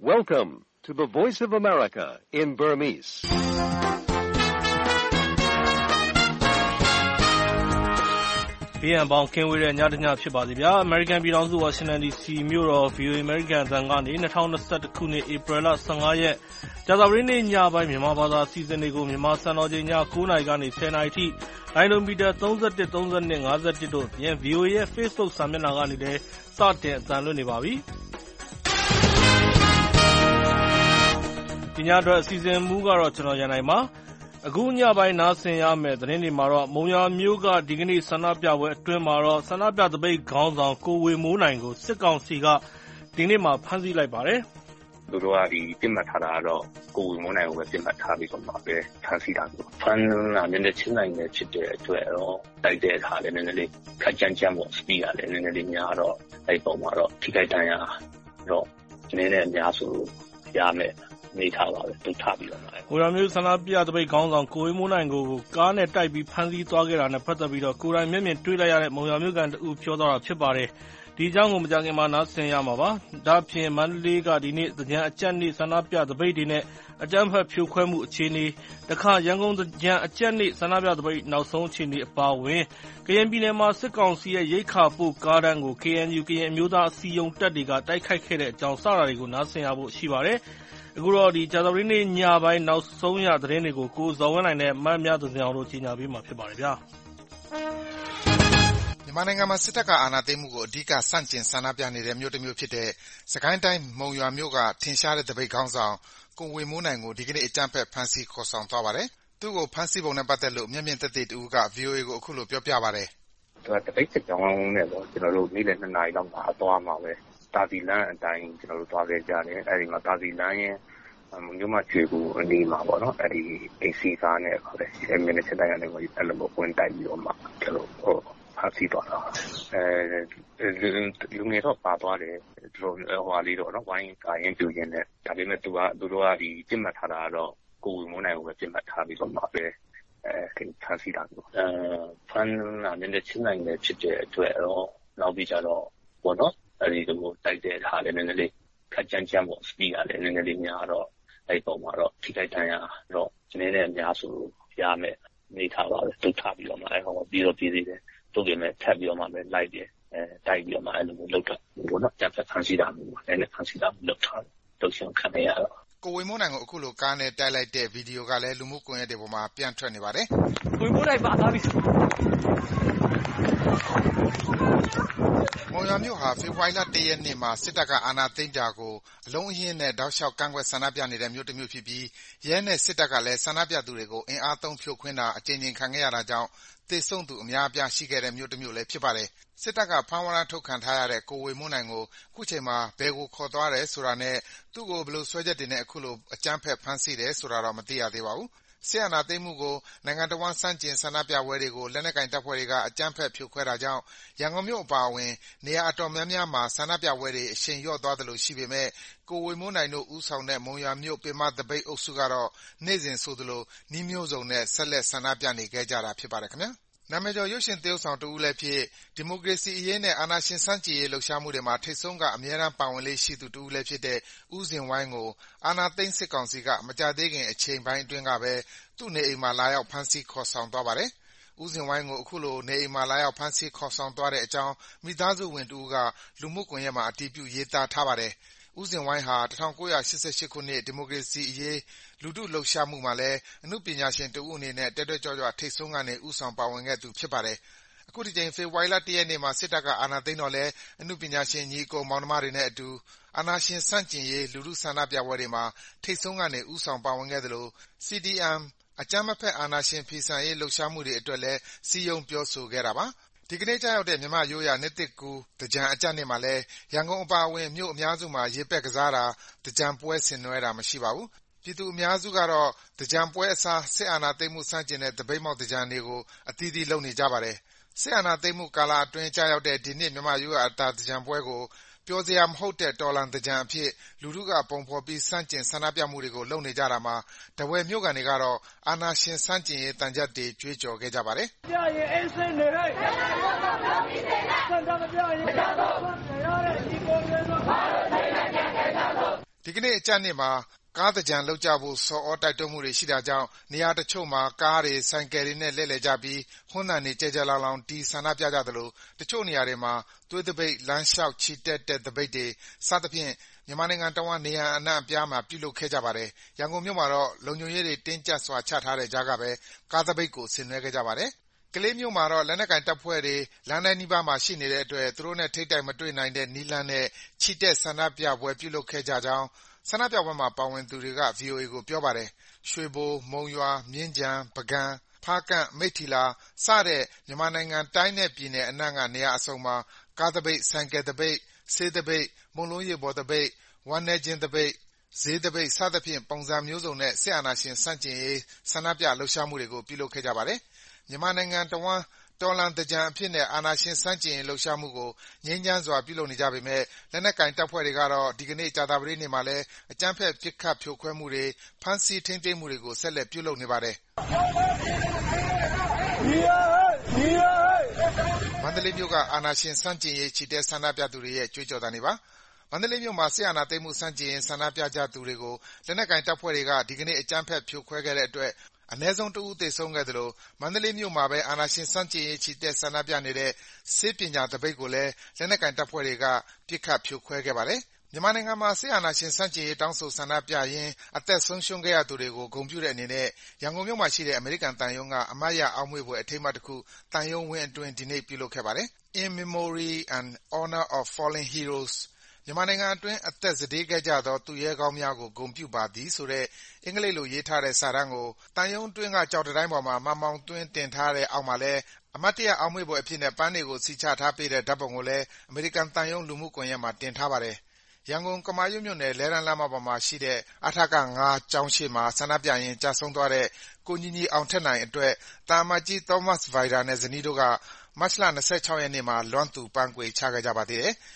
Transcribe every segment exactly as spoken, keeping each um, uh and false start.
Welcome to the Voice of America in Burmese. ။ပြည်ံပေါင်းကင်းဝေးတဲ့ညတညဖြစ်ပါစေဗျာ။ American ပြည်ထောင်စု Washington ဒီ စီ မြို့တော် ဗွီအိုအေ American အသံကနေ၂၀၂၁ခုနှစ်ဧပြီလ၁၅ရက်ကြာသပတေးနေ့ညပိုင်းမြန်မာဘာသာအစီအစဉ်တွေကိုမြန်မာစံတော်ချိန်ည၉နာရီကနေ၁၀နာရီထိလိုင်းဒိုမီတာ၃၁ ၃၂ ၅၁တို့အပြင် ဗွီအိုအေရဲ့ Facebook စာမျက်နှာကနေလည်းစတင်အသံလွှင့်နေပါပြီ။ဒီညအတွက်အစီအစဉ်မူကတော့ကျွန်တော်ရန်နိုင်ပါ။အခုညပိုင်းနားဆင်ရမယ့်သတင်းတွေမှာတော့မုံရွာမြို့ကဒီကနေ့ဆန္ဒပြပွဲအတွင်းမှာတော့ဆန္ဒပြသပိတ်ခေါင်းဆောင်ကိုဝေမိုးနိုင်ကိုစစ်ကောင်စီကဒီနေ့မှာဖမ်းဆီးလိုက်ပါတယ်။သူတို့ကဒီပြစ်မှတ်ထားတာကတော့ကိုဝေမိုးနိုင်ကိုပဲပြစ်မှတ်ထားပြီးတော့မှပဲဖမ်းဆီးတာမျိုး။ဖမ်းလာနေတဲ့ချင်းနိုင်တဲ့ဖြစ်တဲ့အတွက်တော့တိုက်တဲ့အခါလည်းနည်းနည်းလေးခက်ကြမ်းကြမ်းပေါ့စပီးကလည်းနည်းနည်းလေးများတော့အဲ့ပုံမှာတော့ထိခိုက်ဒဏ်ရာတော့နည်းနည်းအများဆိုရမယ်။နေထားပါပဲတူထားပြီးတော့။ကိုရမျိုးဆန္ဒပြသပိတ်ခေါင်းဆောင်ကိုဝေမိုးနိုင်ကိုကားနဲ့တိုက်ပြီးဖမ်းဆီးသွားခဲ့တာနဲ့ပတ်သက်ပြီးတော့ကိုယ်တိုင်မျက်မြင်တွေ့လိုက်ရတဲ့မုံရွာမြို့ကန်တူပြောသွားတာဖြစ်ပါတယ်။ဒီအကြောင်းကိုမကြခင်မှာနားဆင်ရမှာပါ။ဒါ့အပြင်မန္တလေးကဒီနေ့သကြံအကြက်နေ့ဆန္ဒပြသပိတ်တွေနဲ့အကြမ်းဖက်ဖြိုခွဲမှုအခြေအနေတခါရန်ကုန်သကြံအကြက်နေ့ဆန္ဒပြသပိတ်နောက်ဆုံးအခြေအနေအပါအဝင်ကရင်ပြည်နယ်မှာစစ်ကောင်စီရဲ့ရိတ်ခါပို့ကားတန်းကို ကေအန်ယူ ကရင်အမျိုးသားအစည်းအရုံးတပ်တွေကတိုက်ခိုက်ခဲ့တဲ့အကြောင်းစတာတွေကိုနားဆင်ရဖို့ရှိပါတယ်။အခုတော့ဒီကြာသပတေးနေ့ညပိုင်းနောက်ဆုံးရသတင်းတွေကိုကိုဇော်ဝင်းနိုင်နဲ့မတ်မြသဇင်အောင်တို့ကြီးညာပေးမှာဖြစ်ပါတယ်ဗျာ။မြန်မာနိုင်ငံမှာစစ်တပ်ကအာဏာသိမ်းမှုကိုအဓိကဆန့်ကျင်ဆန္ဒပြနေတဲ့မြို့တစ်မြို့ဖြစ်တဲ့စကိုင်းတိုင်းမုံရွာမြို့ကထင်ရှားတဲ့သပိတ်ခေါင်းဆောင်ကိုဝေမိုးနိုင်ကိုဒီကနေ့အကြမ်းဖက်ဖမ်းဆီးခေါ်ဆောင်သွားပါတယ်။သူ့ကိုဖမ်းဆီးပုံနဲ့ပတ်သက်လို့မျက်မြင်သက်သေတဦးက ဗွီအိုအေကိုအခုလိုပြောပြပါတယ်။သူကသပိတ်စစ်ကြောင်းနဲ့ပေါ့ကျွန်တော်တို့နေ့လယ်နှစ်နာရီလောက်မှာအသွားမှာပဲတာစီလန်းအတိုင်းကျွန်တော်တို့သွားခဲ့ကြတယ်။အဲဒီမှာတာစီလန်းရဲ့မြို့မှာချွေကူအနီးမှာပေါ့နော်အဲဒီအေစီကားနဲ့ခေါ်တယ်အဲမြင်းနဲ့ချက်တိုင်းကနေဝင်အဲ့လိုမျိုးဝင်တိုက်ပြီးတော့မှကျွန်တော်ဟိုဖမ်းဆီးသွားတာအဲလူငယ်တော့ပါသွားတယ်သူတို့ဟိုဟာလေးတော့နော်ဝိုင်းကာရင်ပြူရင်နဲ့ဒါပေမဲ့သူကသူတို့ကဒီပြစ်မှတ်ထားတာကတော့ကိုဝေမိုးနိုင်ကိုပဲပြစ်မှတ်ထားပြီးတော့မှပဲအဲဖမ်းဆီးတာမျိုးအဲဖမ်းလာနေတဲ့ချင်းနိုင်တဲ့ဖြစ်တဲ့အတွက်တော့နောက်ပြီးကြတော့ဘောနော်အဲဒီလိုတိုက်တဲ့ဟာလည်းနည်းနည်းလေးခက်ကြမ်းကြမ်းပေါ့စပီးကလည်းနည်းနည်းလေးများတော့အဲ့ပုံမှာတော့ထိခိုက်ဒဏ်ရာတော့နည်းနည်းအများဆိုရမယ်နေထားပါပဲတူထားပြီးတော့မှအဲ့ဟောပြီးတော့ပြည်သေးတယ်တူပြင်မဲ့ထပ်ပြီးတော့မှပဲလိုက်တယ်အဲတိုက်ပြီးတော့မှအဲ့လိုမျိုးလောက်တာဘောနော်တက်ဖန်စီတာမျိုးလည်းလည်းဖန်စီတာလောက်ထားတော့ရှင်ခံရတော့ကိုဝေမိုးနိုင်ကိုအခုလိုကားနဲ့တိုက်လိုက်တဲ့ဗီဒီယိုကလည်းလူမှုကွန်ရက်တွေပေါ်မှာပြန့်ထွက်နေပါတယ်ကိုဝေမိုးနိုင်ပါသားပြီမုံရွာမြို့ဟာဖေဖော်ဝါရီလ၁ရက်နေ့မှာစစ်တပ်ကအာဏာသိမ်းတာကိုအလုံးအရင်းနဲ့တောက်လျှောက်ကန့်ကွက်ဆန္ဒပြနေတဲ့မြို့တစ်မြို့ဖြစ်ပြီးရဲနဲ့စစ်တပ်ကလည်းဆန္ဒပြသူတွေကိုအင်အားသုံးဖြိုခွင်းတာအကြိမ်ကြိမ်ခံခဲ့ရတာကြောင့်သေဆုံးသူအများအပြားရှိခဲ့တဲ့မြို့တစ်မြို့လည်းဖြစ်ပါတယ်။စစ်တပ်ကဖမ်းဝရမ်းထုတ်ခံထားရတဲ့ကိုဝေမိုးနိုင်ကိုအခုချိန်မှာဘယ်ကိုခေါ်သွားတယ်ဆိုတာနဲ့သူ့ကိုဘယ်လိုစွဲချက်တွေနဲ့အခုလိုအကြမ်းဖက်ဖမ်းဆီးတယ်ဆိုတာတော့မသိရသေးပါဘူး။စစ်အာဏာသိမ်းမှုကိုနိုင်ငံတော်ဝန်ဆန့်ကျင်ဆန္ဒပြပွဲတွေကိုလက်နက်ကိုင်တပ်ဖွဲ့တွေကအကြမ်းဖက်ဖြိုခွဲတာကြောင့်ရန်ကုန်မြို့အပါအဝင်နေရာအတော်များများမှာဆန္ဒပြပွဲတွေအရှိန်လျော့သွားသလိုရှိပေမဲ့ကိုဝေမိုးနိုင်တို့ဦးဆောင်တဲ့မုံရွာမြို့ပင်မသပိတ်အုပ်စုကတော့နေ့စဉ်ဆိုသလိုနည်းမျိုးစုံနဲ့ဆက်လက်ဆန္ဒပြနေခဲ့ကြတာဖြစ်ပါတယ်ခင်ဗျာ။နာမည်ကျော်ရုပ်ရှင်သရုပ်ဆောင်တဦးလည်းဖြစ်ဒီမိုကရေစီအရေးနဲ့အာဏာရှင်ဆန့်ကျင်ရေးလှုပ်ရှားမှုတွေမှာထိပ်ဆုံးကအမြဲတမ်းပါဝင်လေ့ရှိသူတဦးလည်းဖြစ်တဲ့ဦးဇင်ဝိုင်းကိုအာဏာသိမ်းစစ်ကောင်စီကမကြာသေးခင်အချိန်ပိုင်းအတွင်းကပဲသူ့နေအိမ်မှာလာရောက်ဖမ်းဆီးခေါ်ဆောင်သွားပါတယ်။ဦးဇင်ဝိုင်းကိုအခုလိုနေအိမ်မှာလာရောက်ဖမ်းဆီးခေါ်ဆောင်သွားတဲ့အကြောင်းမိသားစုဝင်တဦးကလူမှုကွန်ရက်မှာအတည်ပြုရေးသားထားပါတယ်။ဦးဇင်ဝိုင်းဟာ၁၉၈၈ခုနှစ်ဒီမိုကရေစီအရေးလူထုလှုပ်ရှားမှုမှာလည်းအနုပညာရှင်တဦးအနေနဲ့တက်တက်ကြွကြွထိပ်ဆုံးကနေဦးဆောင်ပါဝင်ခဲ့သူဖြစ်ပါတယ်။အခုဒီချိန်ဖေဖော်ဝါရီလ၁ရက်နေ့မှာစစ်တပ်ကအာဏာသိမ်းတော့လည်းအနုပညာရှင်ညီအကိုမောင်နှမတွေနဲ့အတူအာဏာရှင်ဆန့်ကျင်ရေးလူထုဆန္ဒပြပွဲတွေမှာထိပ်ဆုံးကနေဦးဆောင်ပါဝင်ခဲ့သလို စီ ဒီ အမ် အကြမ်းမဖက်အာဏာရှင်ဖီဆန်ရေးလှုပ်ရှားမှုတွေအတွက်လည်းစည်းရုံးပြောဆိုခဲ့တာပါ။ဒီကနေ့ကျရောက်တဲ့မြန်မာ့ရိုးရာနှစ်သစ်ကူးသင်္ကြန်အကြတ်နေ့မှာလည်းရန်ကုန်အပါအဝင်မြို့အများစုမှာရေပက်ကစားတာသင်္ကြန်ပွဲဆင်နွှဲတာမရှိပါဘူး။ပြည်သူအများစုကတော့သင်္ကြန်ပွဲအစားစစ်အာဏာသိမ်းမှုဆန့်ကျင်တဲ့သပိတ်မှောက်သင်္ကြန်တွေကိုအသီးသီးလုပ်နေကြပါတယ်။စစ်အာဏာသိမ်းမှုကာလအတွင်းကျရောက်တဲ့ဒီနှစ်မြန်မာ့ရိုးရာအတာသင်္ကြန်ပွဲကိုပျော်စရာမဟုတ်တဲ့တော်လှန်သင်္ကြန်အဖြစ်လူထုကပုံဖော်ပြီးဆန့်ကျင်ဆန္ဒပြမှုတွေကိုလုပ်နေကြတာမှာထားဝယ်မြို့ခံတွေကတော့အာဏာရှင်ဆန့်ကျင်ရေးသံချပ်တွေကြွေးကြော်ခဲ့ကြပါတယ်။ပြရင်အေးစင်းနေဟဲ့။ဆန္ဒမပြရင်မရတော့ဘူး။ရတဲ့ဒီပုံတွေဆိုဘာလို့ထိုင်နေကြတဲ့ဒီကနေ့အကြမ်းနေ့မှာကားသကြံလောက်ကြဖို့စော်ဩတိုက်တွန်းမှုတွေရှိတာကြောင့်နေရာတချို့မှာကားတွေဆိုင်ကယ်တွေနဲ့လှည့်လည်ကြပြီးဟွန်းသံတွေကြဲကြဲလောင်လောင်တီးဆန္ဒပြကြသလိုတချို့နေရာတွေမှာသွေးသပိတ်လမ်းလျှောက်ချီတက်တဲ့သပိတ်တွေစသဖြင့်မြန်မာနိုင်ငံတဝန်းနေရာအနှံ့အပြားမှာပြုလုပ်ခဲ့ကြပါတယ်။ရန်ကုန်မြို့မှာတော့လုံခြုံရေးတွေတင်းကျပ်စွာချထားတဲ့ကြားကပဲကားသပိတ်ကိုဆင်နွှဲခဲ့ကြပါတယ်။ကလေးမြို့မှာတော့လက်နက်ကိုင်တပ်ဖွဲ့တွေလမ်းတိုင်းနီးပါးမှာရှိနေတဲ့အတွက်သူတို့နဲ့ထိပ်တိုက်မတွေ့နိုင်တဲ့နည်းလမ်းနဲ့ချီတက်ဆန္ဒပြပွဲပြုလုပ်ခဲ့ကြကြောင်းဆန္ဒပြပွဲမှာပါဝင်သူတွေက ဗွီအိုအေကိုပြောပါတယ်။ရွှေဘို၊မုံရွာ၊မြင်းခြံ၊ပုဂံ၊ဖားကန့်၊မိတ္ထီလာစတဲ့မြန်မာနိုင်ငံတိုင်းနဲ့ပြည်နယ်အနှံ့ကနေရာအစုံမှာကားသပိတ်၊ဆိုင်ကယ်သပိတ်၊ဆေးသပိတ်၊မုန့်လုံးရေပေါ်သပိတ်၊ဝမ်းနည်းခြင်းသပိတ်၊ဈေးသပိတ်စသဖြင့်ပုံစံမျိုးစုံနဲ့စစ်အာဏာရှင်ဆန့်ကျင်ရေးဆန္ဒပြလှုပ်ရှားမှုတွေကိုပြုလုပ်ခဲ့ကြပါတယ်။မြန်မာနိုင်ငံတဝန်းတော်လှန်သင်္ကြန်အဖြစ်နဲ့အာဏာရှင်ဆန့်ကျင်ရေးလှုပ်ရှားမှုကိုငြိမ်းချမ်းစွာပြုလုပ်နေကြပေမယ့်လက်နက်ကိုင်တပ်ဖွဲ့တွေကတော့ဒီကနေ့ကြာသပတေးနေ့မှာလည်းအကြမ်းဖက်ပစ်ခတ်ဖြိုခွဲမှုတွေ၊ဖမ်းဆီးထိန်းသိမ်းမှုတွေကိုဆက်လက်ပြုလုပ်နေပါတယ်။မန္တလေးမြို့ကအာဏာရှင်ဆန့်ကျင်ရေးချီတက်ဆန္ဒပြသူတွေရဲ့ကြွေးကြော်သံတွေပါ။မန္တလေးမြို့မှာစစ်အာဏာသိမ်းမှုဆန့်ကျင်ရေးဆန္ဒပြကြသူတွေကိုလက်နက်ကိုင်တပ်ဖွဲ့တွေကဒီကနေ့အကြမ်းဖက်ဖြိုခွဲခဲ့တဲ့အတွက်အနည်းဆုံးတဦးသေဆုံးခဲ့သလိုမန္တလေးမြို့မှာပဲအာဏာရှင်ဆန့်ကျင်ရေးချီတက်ဆန္ဒပြနေတဲ့ဆေးပညာသပိတ်ကိုလည်းလက်နက်ကိုင်တပ်ဖွဲ့တွေကပစ်ခတ်ဖြိုခွဲခဲ့ပါတယ်။မြန်မာနိုင်ငံမှာစစ်အာဏာရှင်ဆန့်ကျင်ရေးတောင်းဆိုဆန္ဒပြရင်းအသက်ဆုံးရှုံးခဲ့ရသူတွေကိုဂုဏ်ပြုတဲ့အနေနဲ့ရန်ကုန်မြို့မှာရှိတဲ့အမေရိကန်သံရုံးကအမှတ်ရအောက်မေ့ဘွယ်အထိမ်းအမှတ်တခုသံရုံးဝင်းအတွင်းဒီနေ့ပြုလုပ်ခဲ့ပါတယ်။ In Memory and Honor of Fallen Heroes မြန်မာနိုင်ငံအတွင်းအသက်စတေးခဲ့ကြသောသူရဲကောင်းများကိုဂုဏ်ပြုပါသည်ဆိုတဲ့အင်္ဂလိပ်လိုရေးထားတဲ့စာတမ်းကိုသံရုံးအတွင်းကကျောက်တံတိုင်းပေါ်မှာမှန်ဘောင်သွင်းတင်ထားတဲ့အောက်မှာလည်းအမှတ်တရအောက်မေ့ဘွယ်အဖြစ်နဲ့ပန်းတွေကိုစီချထားပေးတဲ့ဓာတ်ပုံကိုလည်းအမေရိကန်သံရုံးလူမှုကွန်ရက်မှာတင်ထားပါတယ်။ရန်ကုန်ကမာရွတ်မြို့နယ်လှည်းတန်းလမ်းမပေါ်မှာရှိတဲ့အထက၅ကျောင်းရှေ့မှာဆန္ဒပြရင်းကျဆုံးသွားတဲ့ကိုညီညီအောင်ထက်နိုင်အတွက်သံအမတ်ကြီး Thomas Vajda နဲ့ဇနီးတို့ကမတ်လ၂၆ရက်နေ့မှာလွမ်းသူပန်းခွေချခဲ့ကြပါသေးတယ်။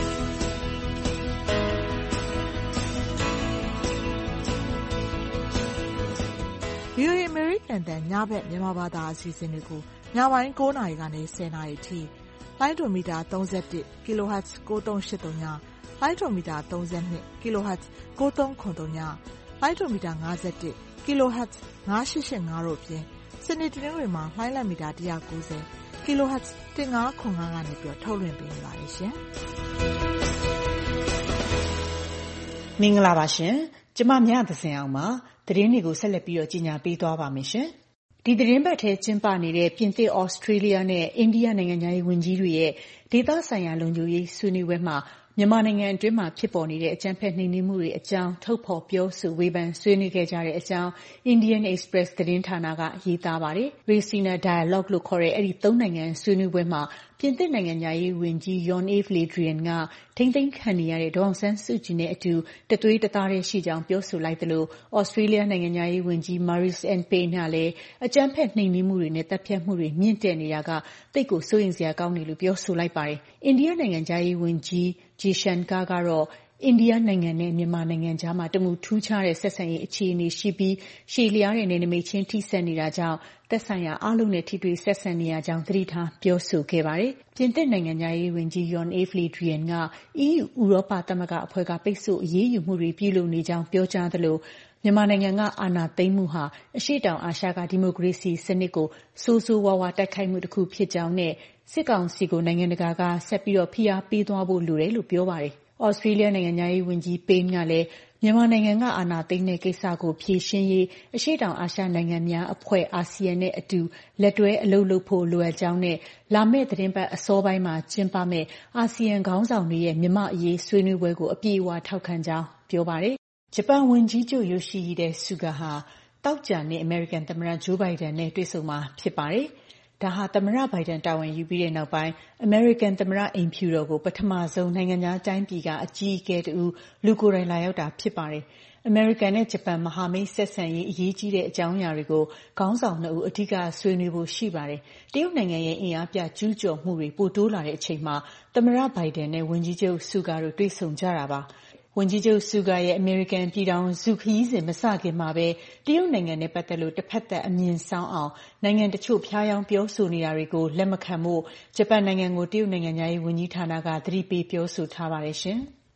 ဗွီအိုအေ အမေရိကန်အသံညဘက်မြန်မာဘာသာအစီအစဉ်တွေကိုညပိုင်း၉နာရီကနေ၁၀နာရီအထိလိုင်းဒိုမီတာ၃၁ kHz ၉၃၈၃ညလိုင်းဒိုမီတာ၃၂ kHz ၉၃၇၃ညလိုင်းဒိုမီတာ၅၁ kHz ၅၈၈၅တို့အပြင်စနေတနင်္ဂနွေမှာလိုင်းလံမီတာ၁၉၀ kHz ၁၅၇၅ကနေပြီးထုတ်လွှင့်ပေးနေပါတယ်ရှင်။မင်္ဂလာပါရှင်။ကျမမြသဇင်အောင်ပါ။သတင်းတွေကိုဆက်လက်ပြီးတော့ကြီးညာပေးသွားပါမယ်ရှင်။ဒီသတင်းပတ်ထဲကျင်းပနေတဲ့ပြင်သစ်၊ဩစတြေးလျနဲ့အိန္ဒိယနိုင်ငံသားရေးဝန်ကြီးတွေရဲ့ဒေသဆိုင်ရာလုံခြုံရေးဆွေးနွေးပွဲမှာမြန်မာနိုင်ငံအတွင်းမှာဖြစ်ပေါ်နေတဲ့အကြမ်းဖက်နှိမ်နင်းမှုတွေအကြောင်းထုတ်ဖော်ပြောဆိုဝေဖန်ဆွေးနွေးခဲ့ကြတဲ့အကြောင်း Indian Express သတင်းဌာနကရေးသားပါတယ်။ Raisina Dialogue လို့ခေါ်တဲ့အဲ့ဒီသုံးနိုင်ငံဆွေးနွေးပွဲမှာပြင်သစ်နိုင်ငံသားရေးဝန်ကြီး Jean-Yves Le Drian ကထိမ့်သိမ်းခံနေရတဲ့ဒေါ်အောင်ဆန်းစုကြည်နဲ့အတူတသွေးတသားတည်းရှိကြောင်းပြောဆိုလိုက်သလို Australia နိုင်ငံသားရေးဝန်ကြီး Marise Ann Payne ကလည်းအကြမ်းဖက်နှိမ်နင်းမှုတွေနဲ့တပ်ဖြတ်မှုတွေမြင့်တက်နေတာကသိပ်ကိုစိုးရိမ်စရာကောင်းတယ်လို့ပြောဆိုလိုက်ပါတယ်။ အိန္ဒိယနိုင်ငံသားရေးဝန်ကြီး Jaishankar ကတော့အိန္ဒိယနိုင်ငံနဲ့မြန်မာနိုင်ငံကြားမှာတမူထူးခြားတဲ့ဆက်ဆံရေးအခြေအနေရှိပြီးရှည်လျားတဲ့နယ်နိမိတ်ချင်းထိစပ်နေတာကြောင့်သက်ဆိုင်ရာအားလုံးနဲ့ထိတွေ့ဆက်ဆံနေရကြောင်းသတိထားပြောဆိုခဲ့ပါတယ်။ပြင်သစ်နိုင်ငံသားရေးဝန်ကြီး Jean-Yves Le Drian က အီးယူ ဥရောပသမဂ္ဂအဖွဲ့ကပိတ်ဆို့အရေးယူမှုတွေပြုလုပ်နေကြောင်းပြောကြားသလိုမြန်မာနိုင်ငံကအာဏာသိမ်းမှုဟာအရှေ့တောင်အာရှကဒီမိုကရေစီစနစ်ကိုဆိုးဆိုးဝါးဝါးတိုက်ခိုက်မှုတစ်ခုဖြစ်ကြောင်းနဲ့စစ်ကောင်စီကိုနိုင်ငံတကာကဆက်ပြီးတော့ဖိအားပေးသွားဖို့လိုတယ်လို့ပြောပါတယ်။ Australia နိုင်ငံသားရေးဝန်ကြီး Payne ကလည်းမြန်မာနိုင်ငံကအာဏာသိမ်းတဲ့ကိစ္စကိုဖြေရှင်းရေးအရှေ့တောင်အာရှနိုင်ငံများအဖွဲ့အာဆီယံနဲ့အတူလက်တွဲအလုပ်လုပ်ဖို့လိုအပ်ကြောင်းနဲ့လာမယ့်သီတင်းပတ်အစောပိုင်းမှာကျင်းပမယ့်အာဆီယံခေါင်းဆောင်တွေရဲ့မြန်မာအရေးဆွေးနွေးပွဲကိုအပြည့်အဝထောက်ခံကြောင်းပြောပါတယ်။ဂျပန်ဝန်ကြီးချုပ် Yoshihide Suga ဟာသောကြာနေ့အမေရိကန်သမ္မတ Joe Biden နဲ့တွေ့ဆုံမှာဖြစ်ပါတယ်။ဒါဟာသမ္မတဘိုင်ဒန်တာဝန်ယူပြီးတဲ့နောက်ပိုင်းအမေရိကန်သမ္မတအိမ်ဖြူတော်ကိုပထမဆုံးနိုင်ငံခြားတိုင်းပြည်ကအကြီးအကဲတူလူကိုယ်တိုင်လာရောက်တာဖြစ်ပါတယ်။အမေရိကန်နဲ့ဂျပန်မဟာမိတ်ဆက်ဆံရေးအရေးကြီးတဲ့အကြောင်းအရာတွေကိုခေါင်းဆောင်နှစ်ဦးအဓိကဆွေးနွေးဖို့ရှိပါတယ်။တရုတ်နိုင်ငံရဲ့အင်အားပြကျူးကျော်မှုတွေပိုတိုးလာတဲ့အချိန်မှာသမ္မတဘိုင်ဒန်နဲ့ဝန်ကြီးချုပ်ဆူဂါတို့တွေ့ဆုံကြတာပါ။ဝန်ကြီးချုပ်ဆူဂါရဲ့အမေရိကန်ပြည်ထောင်စုခရီးစဉ်မစခင်မှာပဲတရုတ်နိုင်ငံနဲ့ပတ်သက်လို့တစ်ဖက်သက်အမြင်ဆောင်အောင်နိုင်ငံတချို့ဖျားယောင်းပြောဆိုနေတာတွေကိုလက်မခံဖို့ဂျပန်နိုင်ငံကိုတရုတ်နိုင်ငံသားရေးဝန်ကြီးဌာနကသတိပေးပြောဆိုထားပါတယ်ရှင်။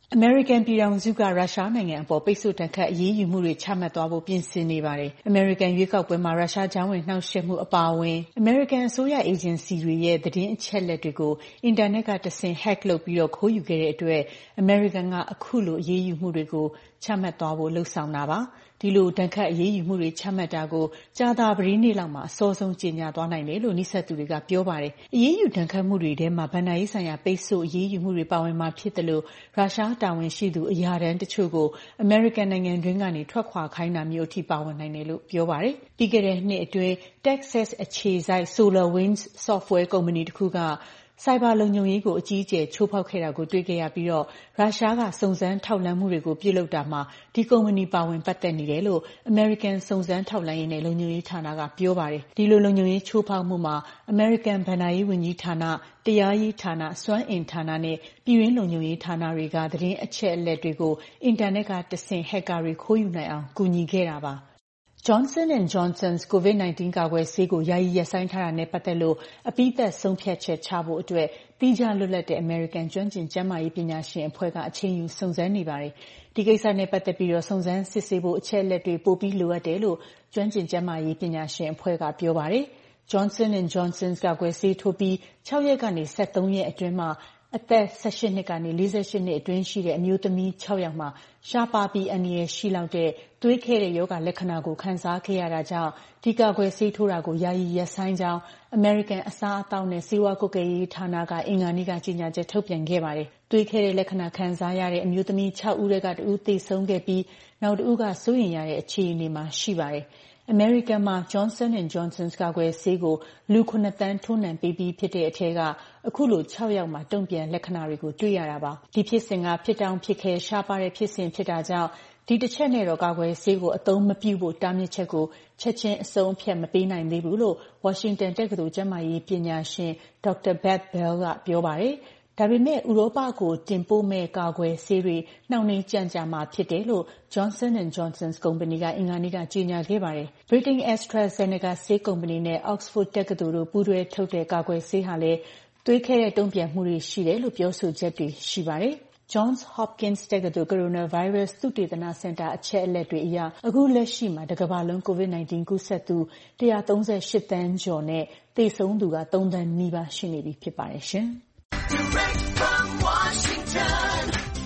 အမေရိကန်ပြည်ထောင်စုကရုရှားနိုင်ငံအပေါ်ပိတ်ဆို့ဒဏ်ခတ်အရေးယူမှုတွေချမှတ်သွားဖို့ပြင်ဆင်နေပါတယ်။အမေရိကန်ရွေးကောက်ပွဲမှာရုရှားကြားဝင်နှောင့်ယှက်မှုအပါအဝင်အမေရိကန်အစိုးရအေဂျင်စီတွေရဲ့သတင်းအချက်အလက်တွေကိုအင်တာနက်ကတဆင့် hack လုပ်ပြီးတော့ခိုးယူခဲ့တဲ့အတွက်အမေရိကန်ကအခုလိုအရေးယူမှုတွေကိုချမှတ်သွားဖို့လှုံ့ဆော်တာပါ။ဒီလိုဒဏ်ခတ်အရေးယူမှုတွေချမှတ်တာကိုကြာသပတေးနေ့လောက်မှာအစောဆုံးကြေညာသွားနိုင်တယ်လို့နှိစက်သူတွေကပြောပါတယ်။အရေးယူဒဏ်ခတ်မှုတွေထဲမှာဗဏ္ဍာရေးဆိုင်ရာပိတ်ဆို့အရေးယူမှုတွေပါဝင်မှာဖြစ်တယ်လို့ရုရှားတာဝန်ရှိသူအရာတန်းတချို့ကိုအမေရိကန်နိုင်ငံတွင်းကနေထွက်ခွာခိုင်းတာမျိုးအထိပါဝင်နိုင်တယ်လို့ပြောပါတယ်။ပြီးခဲ့တဲ့နှစ်အတွင်း Texas အခြေစိုက် SolarWinds Software ကုမ္ပဏီတစ်ခုကစိုက်ဘာလုံခြုံရေးကိုအကြီးအကျယ်ချိုးဖောက်ခဲ့တာကိုတွေ့ခဲ့ရပြီးတော့ရုရှားကစုံစမ်းထောက်လှမ်းမှုတွေကိုပြုလုပ်တာမှာဒီကုမ္ပဏီပါဝင်ပတ်သက်နေတယ်လို့ American စုံစမ်းထောက်လှမ်းရေးနဲ့လုံခြုံရေးဌာနကပြောပါတယ်။ဒီလိုလုံခြုံရေးချိုးဖောက်မှုမှာ American ဘဏ္ဍာရေးဝန်ကြီးဌာန၊တရားရေးဌာန၊စွမ်းအင်ဌာနနဲ့ပြည်တွင်းလုံခြုံရေးဌာနတွေကသတင်းအချက်အလက်တွေကိုအင်တာနက်ကတဆင့် hacker တွေခိုးယူနိုင်အောင်ကူညီခဲ့တာပါ။ Johnson and Johnson's ကိုဗစ် nineteen ကာကွယ်ဆေးကိုယာယီရပ်ဆိုင်းထားတာနဲ့ပတ်သက်လို့အပြီးသတ်ဆုံးဖြတ်ချက်ချဖို့အတွက်သီးခြားလွတ်လပ်တဲ့ American ကျွမ်းကျင်ကျန်းမာရေးပညာရှင်အဖွဲ့ကအချိန်ယူစုံစမ်းနေပါတယ်။ဒီကိစ္စနဲ့ပတ်သက်ပြီးတော့စုံစမ်းစစ်ဆေးဖို့အချက်အလက်တွေပိုပြီးလိုအပ်တယ်လို့ကျွမ်းကျင်ကျန်းမာရေးပညာရှင်အဖွဲ့ကပြောပါတယ်။ Johnson and Johnson's ကာကွယ်ဆေးထိုးပြီး၆ရက်ကနေ၁၃ရက်အတွင်းမှာအသက်၁၈နှစ်ကနေ၄၈နှစ်အတွင်းရှိတဲ့အမျိုးသမီး၆ယောက်မှာရှားပါးပြီးအန္တရာယ်ရှိလောက်တဲ့သွေးခဲတဲ့ရောဂါလက္ခဏာကိုခံစားခဲ့ရတာကြောင့်ဒီကာကွယ်ဆေးထိုးတာကိုယာယီရပ်ဆိုင်းကြောင်း American အစားအသောက်နဲ့ဆေးဝါးကွပ်ကဲရေးဌာနကအင်္ဂါနေ့ကကြေညာချက်ထုတ်ပြန်ခဲ့ပါတယ်။သွေးခဲတဲ့လက္ခဏာခံစားရတဲ့အမျိုးသမီး၆ဦးထဲကတဦးသေဆုံးခဲ့ပြီးနောက်တဦးကစိုးရိမ်ရတဲ့အခြေအနေမှာရှိပါတယ်။ American မှာ Johnson and Johnson's ကာကွယ်ဆေးကိုလူခုနှစ်သန်းထိုးနှံပေးပြီးဖြစ်တဲ့အထက်ကအခုလို၆ယောက်မှာတုံ့ပြန်လက္ခဏာတွေကိုတွေ့ရတာပါ။ဒီဖြစ်စဉ်ကဖြစ်တောင်ဖြစ်ခဲရှားပါးတဲ့ဖြစ်စဉ်ဖြစ်တာကြောင့်ဒီတစ်ချက်နဲ့တော့ကာကွယ်ဆေးကိုအသုံးမပြုဖို့တားမြစ်ချက်ကိုချက်ချင်းအဆုံးအဖြတ်မပေးနိုင်သေးဘူးလို့ Washington တက္ကသိုလ်ကျန်းမာရေးပညာရှင် Doctor Beth Bell ကပြောပါတယ်။ဒါပေမဲ့ဥရောပကိုတင်ပို့မဲ့ကာကွယ်ဆေးတွေနှောင့်နှေးကြန့်ကြာမှာဖြစ်တယ်လို့ Johnson and Johnson's ကုမ္ပဏီကအင်္ဂါနေ့ကကြေညာခဲ့ပါတယ်။ Britain AstraZeneca ဆေးကုမ္ပဏီနဲ့ Oxford တက္ကသိုလ်တို့ပူးတွဲထုတ်တဲ့ကာကွယ်ဆေးဟာလည်းသွေးခဲတဲ့တုံ့ပြန်မှုတွေရှိတယ်လို့ပြောဆိုချက်တွေရှိပါတယ်။ Johns Hopkins တက္ကသိုလ် Coronavirus သုတေသနစင်တာအချက်အလက်တွေအရအခုလက်ရှိမှာတကမ္ဘာလုံး ကိုဗစ် nineteen ကူးစက်သူone hundred thirty-eightသန်းကျော်နဲ့သေဆုံးသူကthreeသန်းနီးပါးရှိနေပြီဖြစ်ပါတယ်ရှင်။ Direct from Washington,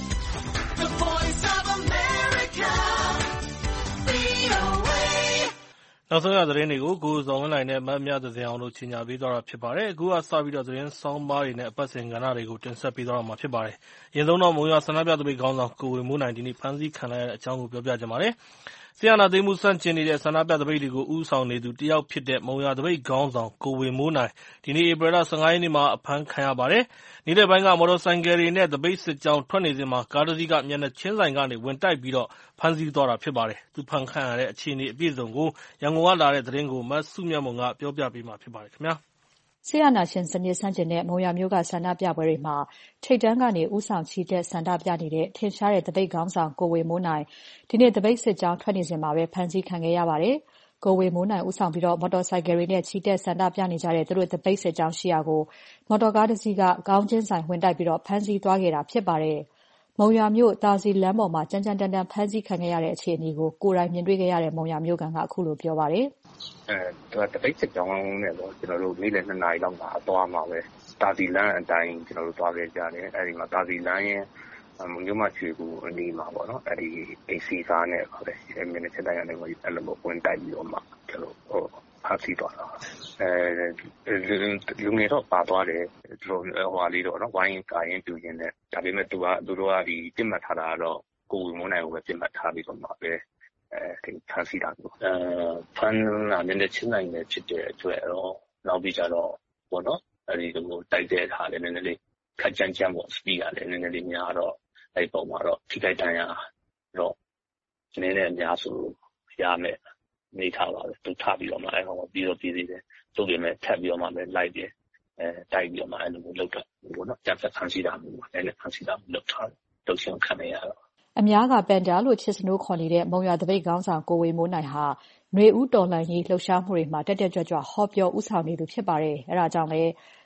the voice of America, V O A နောက်ဆုံးရသတင်းတွေကိုကိုဇော်ဝင်းနိုင်နဲ့မမြသဇင်အောင်တို့ကြီးညာပေးသွားတာဖြစ်ပါတယ်။အခုကစပြီးတော့သတင်းဆောင်းပါးတွေနဲ့အပတ်စဉ်ကဏ္ဍတွေကိုတင်ဆက်ပေးသွားတော့မှာဖြစ်ပါတယ်။အရင်ဆုံးတော့မုံရွာဆန္ဒပြသပိတ်ခေါင်းဆောင်ကိုဝေမိုးနိုင်ဒီနေ့ဖမ်းဆီးခံလိုက်ရတဲ့အကြောင်းကိုပြောပြချင်ပါတယ်။ဆီယနာသိမ်းမှုစန့်ကျင်နေတဲ့ဆန္ဒပြသပိတ်တွေကိုဦးဆောင်နေသူတယောက်ဖြစ်တဲ့မုံရွာသပိတ်ခေါင်းဆောင်ကိုဝေမိုးနိုင်ဒီနေ့ဧပြီလone fiveရက်နေ့မှာအဖမ်းခံရပါတယ်။နေ့လယ်ပိုင်းကမော်တော်ဆိုင်ကယ်တွေနဲ့သပိတ်စစ်ကြောင်းထွက်နေစဉ်မှာကားတစ်စီးကမျက်နှာချင်းဆိုင်ကနေဝင်တိုက်ပြီးတော့ဖမ်းဆီးသွားတာဖြစ်ပါတယ်။သူဖမ်းခံရတဲ့အခြေအနေအပြည့်အစုံကိုရန်ကုန်ကလာတဲ့သတင်းကိုမဆုမြတ်မွန်ကပြောပြပေးမှာဖြစ်ပါတယ်ခင်ဗျာ။စစ်အာဏာရှင်စနစ်ဆန့်ကျင်တဲ့မုံရွာမြို့ကဆန္ဒပြပွဲတွေမှာထိပ်တန်းကနေဦးဆောင်ချီတက်ဆန္ဒပြနေတဲ့ထင်ရှားတဲ့သပိတ်ခေါင်းဆောင်ကိုဝေမိုးနိုင်ဒီနေ့သပိတ်စစ်ကြောင်းထွက်နေစဉ်မှာပဲဖမ်းဆီးခံခဲ့ရပါတယ်။ကိုဝေမိုးနိုင်ဦးဆောင်ပြီးတော့မော်တော်ဆိုင်ကယ်တွေနဲ့ချီတက်ဆန္ဒပြနေကြတဲ့သူတို့သပိတ်စစ်ကြောင်းရှိရာကိုမော်တော်ကားတစ်စီးကခေါင်းချင်းဆိုင်ဝင်တိုက်ပြီးတော့ဖမ်းဆီးသွားခဲ့တာဖြစ်ပါတယ်။မုံရွာမြို့သာစီလမ်းပေါ်မှာကြမ်းကြမ်းတမ်းတမ်းဖမ်းဆီးခံခဲ့ရတဲ့အခြေအနေကိုကိုယ်တိုင်မြင်တွေ့ခဲ့ရတဲ့မုံရွာမြို့ကန်ကအခုလိုပြောပါတယ်။အဲတပိတ်စစ်ကြောင်းနဲ့ပေါ့ကျွန်တော်တို့နေ့လယ်twoနာရီလောက်မှာအသွားမှာပဲတာစီလမ်းအတိုင်းကျွန်တော်တို့သွားခဲ့ကြတယ်အဲဒီမှာတာစီလမ်းရဲ့မြို့မချွေကူအနီးမှာပေါ့နော်အဲဒီ A C ကားနဲ့ပေါ့လေအဲမြင်းချက်တိုင်းကနေအဲ့လိုဝင်တိုက်ပြီးတော့မှကျွန်တော်ဟိုဖမ်းဆီးသွားတာအဲလူငယ်တော့ပါသွားတယ်သူတို့ဟိုလေးတော့နော်ဝိုင်းကာရင်ပြူရင်နဲ့ဒါပေမဲ့သူကသူတို့ကဒီပြစ်မှတ်ထားတာတော့ကိုဝေမိုးနိုင်ကိုပဲပြစ်မှတ်ထားပြီးတော့မှပဲအဲဒီဖမ်းဆီးတာပေါ့အဲဖမ်းလာတဲ့ချင်းနိုင်နဲ့ဖြစ်တဲ့အတွက်တော့နောက်ပြီးကြတော့ပေါ့နော်အဲဒီလိုတိုက်တဲ့အခါလည်းနည်းနည်းလေးခက်ကြမ်းကြမ်းပေါ့စပီးကလည်းနည်းနည်းလေးများတော့အဲဒီပုံမှာတော့ထိခိုက်ဒဏ်ရာတော့နည်းနည်းအများဆိုရမယ်နေထားပါပဲသူထပြီးတော့မှအဲဟောပြီးတော့ပြည်သေးတယ်သူ့ပြင်မဲ့ထပ်ပြီးတော့မှလည်းလိုက်တယ်အဲတိုက်ပြီးတော့မှအဲ့လိုမျိုးလောက်တာပေါ့နော်ကြက်ဖမ်းဆီးတာမျိုးလည်းလည်းဖမ်းဆီးတာလောက်ထားတော့ရှင်ခံရတော့အများကပန်တာလို့ချစ်စနိုးခေါ်နေတဲ့မုံရွာသပိတ်ခေါင်းဆောင်ကိုဝေမိုးနိုင်ဟာຫນွေဦးတော်လှန်ရေးလှုပ်ရှားမှုတွေမှာတက်တက်ကြွကြွဟောပြောဦးဆောင်နေသူဖြစ်ပါတယ်။အဲဒါကြောင့်လည်း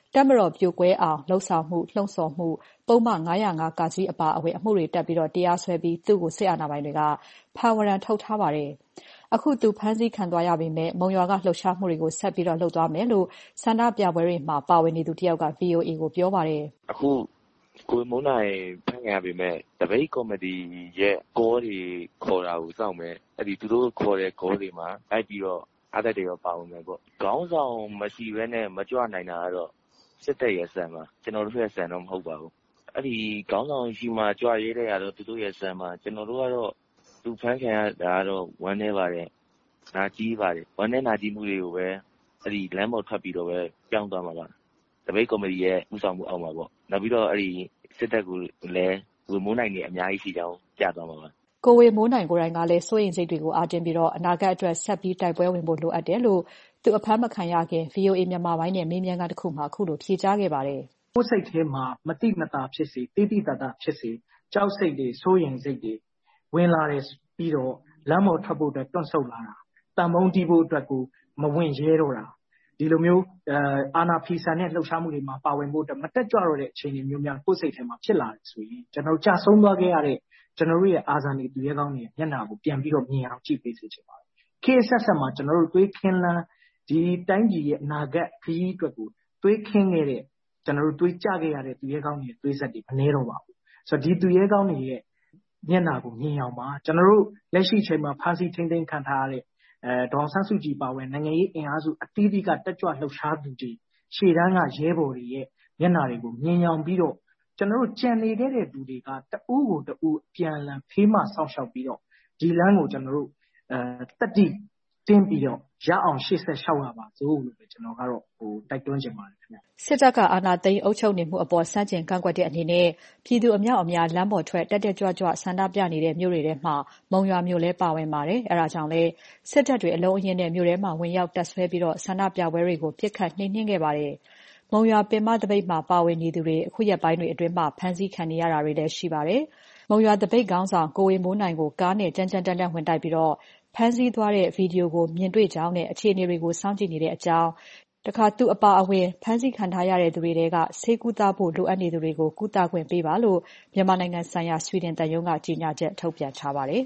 တပ်မတော်ပြိုကွဲအောင်လုပ်ဆောင်မှု၊လှုံ့ဆော်မှုပုဒ်မ၅၀၅(က) အပါအဝင်အမှုတွေတပ်ပြီးတရားစွဲပြီးသူ့ကိုစစ်အာဏာပိုင်တွေကဖမ်းဝရမ်းထုတ်ထားပါတယ်။အခုသူဖမ်းဆီးခံသွားရပေမဲ့မုံရွာကလှုပ်ရှားမှုတွေကိုဆက်ပြီးလုပ်သွားမယ်လို့ဆန္ဒပြပွဲတွေမှာပါဝင်နေသူတယောက်က ဗွီအိုအေကိုပြောပါတယ်။အခုကိုမိုးနိုင်ဖမ်းခံရပေမဲ့တပိတ်ကော်မတီရဲ့ကောတွေခေါ်တာကိုစောင့်မယ်။အဲ့ဒီသူတို့ခေါ်တဲ့ကောတွေမှာလိုက်ပြီးတော့အားသက်တွေရောပါဝင်မယ်ပေါ့။ခေါင်းဆောင်မရှိဘဲနဲ့မကြွနိုင်တာကတော့စစ်တပ်ရဲ့ဆန်ပါကျွန်တော်တို့ရဲ့ဆန်တော့မဟုတ်ပါဘူး။အဲ့ဒီခေါင်းဆောင်ရှိမှကြွရဲတဲ့ရတော့သူတို့ရဲ့ဆန်ပါကျွန်တော်တို့ကတော့သူဖမ်းခံရတာကတော့ဝမ်းနေပါတယ်။နာကြီးပါတယ်။ဝမ်းနေနာကြီးမှုတွေကိုပဲအဲ့ဒီလမ်းပေါ်ထွက်ပြီးတော့ပဲကြောင်းသွားမှာပါ။တပိတ်ကော်မတီရဲ့ဥဆောင်မှုအောက်မှာပေါ့။နောက်ပြီးတော့အဲ့ဒီစစ်တပ်ကိုလည်းဝေမိုးနိုင်နေအများကြီးရှိကြောင်းကြားသွားမှာပါ။ကိုဝေမိုးနိုင်ကိုယ်တိုင်ကလည်းစိုးရိမ်စိတ်တွေကိုအားတင်းပြီးတော့အနာဂတ်အတွက်ဆက်ပြီးတိုက်ပွဲဝင်ဖို့လိုအပ်တယ်လို့သူအဖမ်းမခံရခင် ဗွီအိုအေမြန်မာပိုင်းနဲ့မေးမြန်းခန်းတစ်ခုမှာအခုလိုဖြေကြားခဲ့ပါတယ်။ကိုယ်စိတ်ထဲမှာမတိမတာဖြစ်စေတိတိတတ်တာဖြစ်စေကြောက်စိတ်တွေစိုးရိမ်စိတ်တွေဝင်လာတယ်ပြီးတော့လမ်းပေါ်ထွက်ဖို့အတွက်တွန့်ဆုတ်လာတာတန်ဖုံးတီးဖို့အတွက်ကိုမဝင်ရဲတော့တာဒီလိုမျိုးအာနာဖီဆန်တဲ့လှုပ်ရှားမှုတွေမှာပါဝင်ဖို့အတွက်မတက်ကြွတော့တဲ့အခြေအနေမျိုးများကိုယ်စိတ်ထဲမှာဖြစ်လာတယ်ဆိုရင်ကျွန်တော်ကြာဆုံးသွားခဲ့ရတဲ့ကျွန်တော်တို့ရဲ့အာဇာနည်သူရဲကောင်းတွေမျက်နှာကိုပြန်ပြီးတော့မြင်အောင်ကြည့်ပေးစေချင်ပါတယ်။ခေတ်ဆက်ဆက်မှာကျွန်တော်တို့တွေးခင်းလန်းဒီတိုင်းပြည်ရဲ့အနာဂတ်ခရီးအတွက်ကိုတွေးခင်းခဲ့တဲ့ကျွန်တော်တို့တွေးကြခဲ့ရတဲ့သူရဲကောင်းတွေတွေးဆက်တွေမနှဲတော့ပါဘူး။ဆိုတော့ဒီသူရဲကောင်းတွေရဲ့မျက်နှာကိုမြင်အောင်ပါကျွန်တော်တို့လက်ရှိချိန်မှာဖမ်းဆီးထိန်းသိမ်းခံထားရတဲ့အဲဒေါ်ဆန်းစုကြည်ပါဝင်နိုင်ငံရေးအင်အားစုအသီးသီးကတက်ကြွလှုပ်ရှားသူတွေရှေ့တန်းကရဲဘော်တွေရဲ့မျက်နှာတွေကိုမြင်အောင်ပြီးတော့ကျွန်တော်တို့ကြံနေခဲ့တဲ့သူတွေကတအူးကိုတအူးပြန်လည်ဖေးမဆောက်ရှောက်ပြီးတော့ဒီလမ်းကိုကျွန်တော်တို့အဲတက်တိတင်းပြီးတော့ရအောင်ရှေ့ဆက်ရှောက်ရပါစို့လို့ပဲကျွန်တော်ကတော့ဟိုတိုက်တွန်းချင်ပါတယ်ခင်ဗျစစ်တပ်ကအာဏာသိမ်းအုပ်ချုပ်နေမှုအပေါ်စန့်ကျင်ကန့်ကွက်တဲ့အနေနဲ့ပြည်သူအများအများလမ်းပေါ်ထွက်တက်တက်ကြွကြွဆန္ဒပြနေတဲ့မြို့တွေထဲမှာမုံရွာမြို့လည်းပါဝင်ပါတယ်အဲဒါကြောင့်လဲစစ်တပ်တွေအလုံးအရင်းနဲ့မြို့ထဲမှာဝင်ရောက်တပ်ဆွဲပြီးတော့ဆန္ဒပြပွဲတွေကိုပြစ်ခတ်နှိမ်နှင်းခဲ့ပါတယ်မုံရွာပင်မတပိတ်မှာပါဝင်နေသူတွေအခုရက်ပိုင်းတွေအတွင်းမှာဖမ်းဆီးခံနေရတာတွေလည်းရှိပါတယ်မုံရွာတပိတ်ခေါင်းဆောင်ကိုဝေမိုးနိုင်ကိုကားနဲ့ကြမ်းကြမ်းတက်တက်ဝင်တိုက်ပြီးတော့ဖမ်းဆီးသွားတဲ့ဗီဒီယိုကိုမြင်တွေ့ကြောင်းနဲ့အခြေအနေတွေကိုစောင့်ကြည့်နေတဲ့အကြောင်းတခါသူအပါအဝင်ဖမ်းဆီးခံထားရတဲ့သူတွေကဆေးကုသဖို့လိုအပ်နေသူတွေကိုကုသခွင့်ပေးပါလို့မြန်မာနိုင်ငံဆိုင်ရာဆွီဒင်တန်ယုံကကြီးညာချက်ထုတ်ပြန်ထားပါတယ်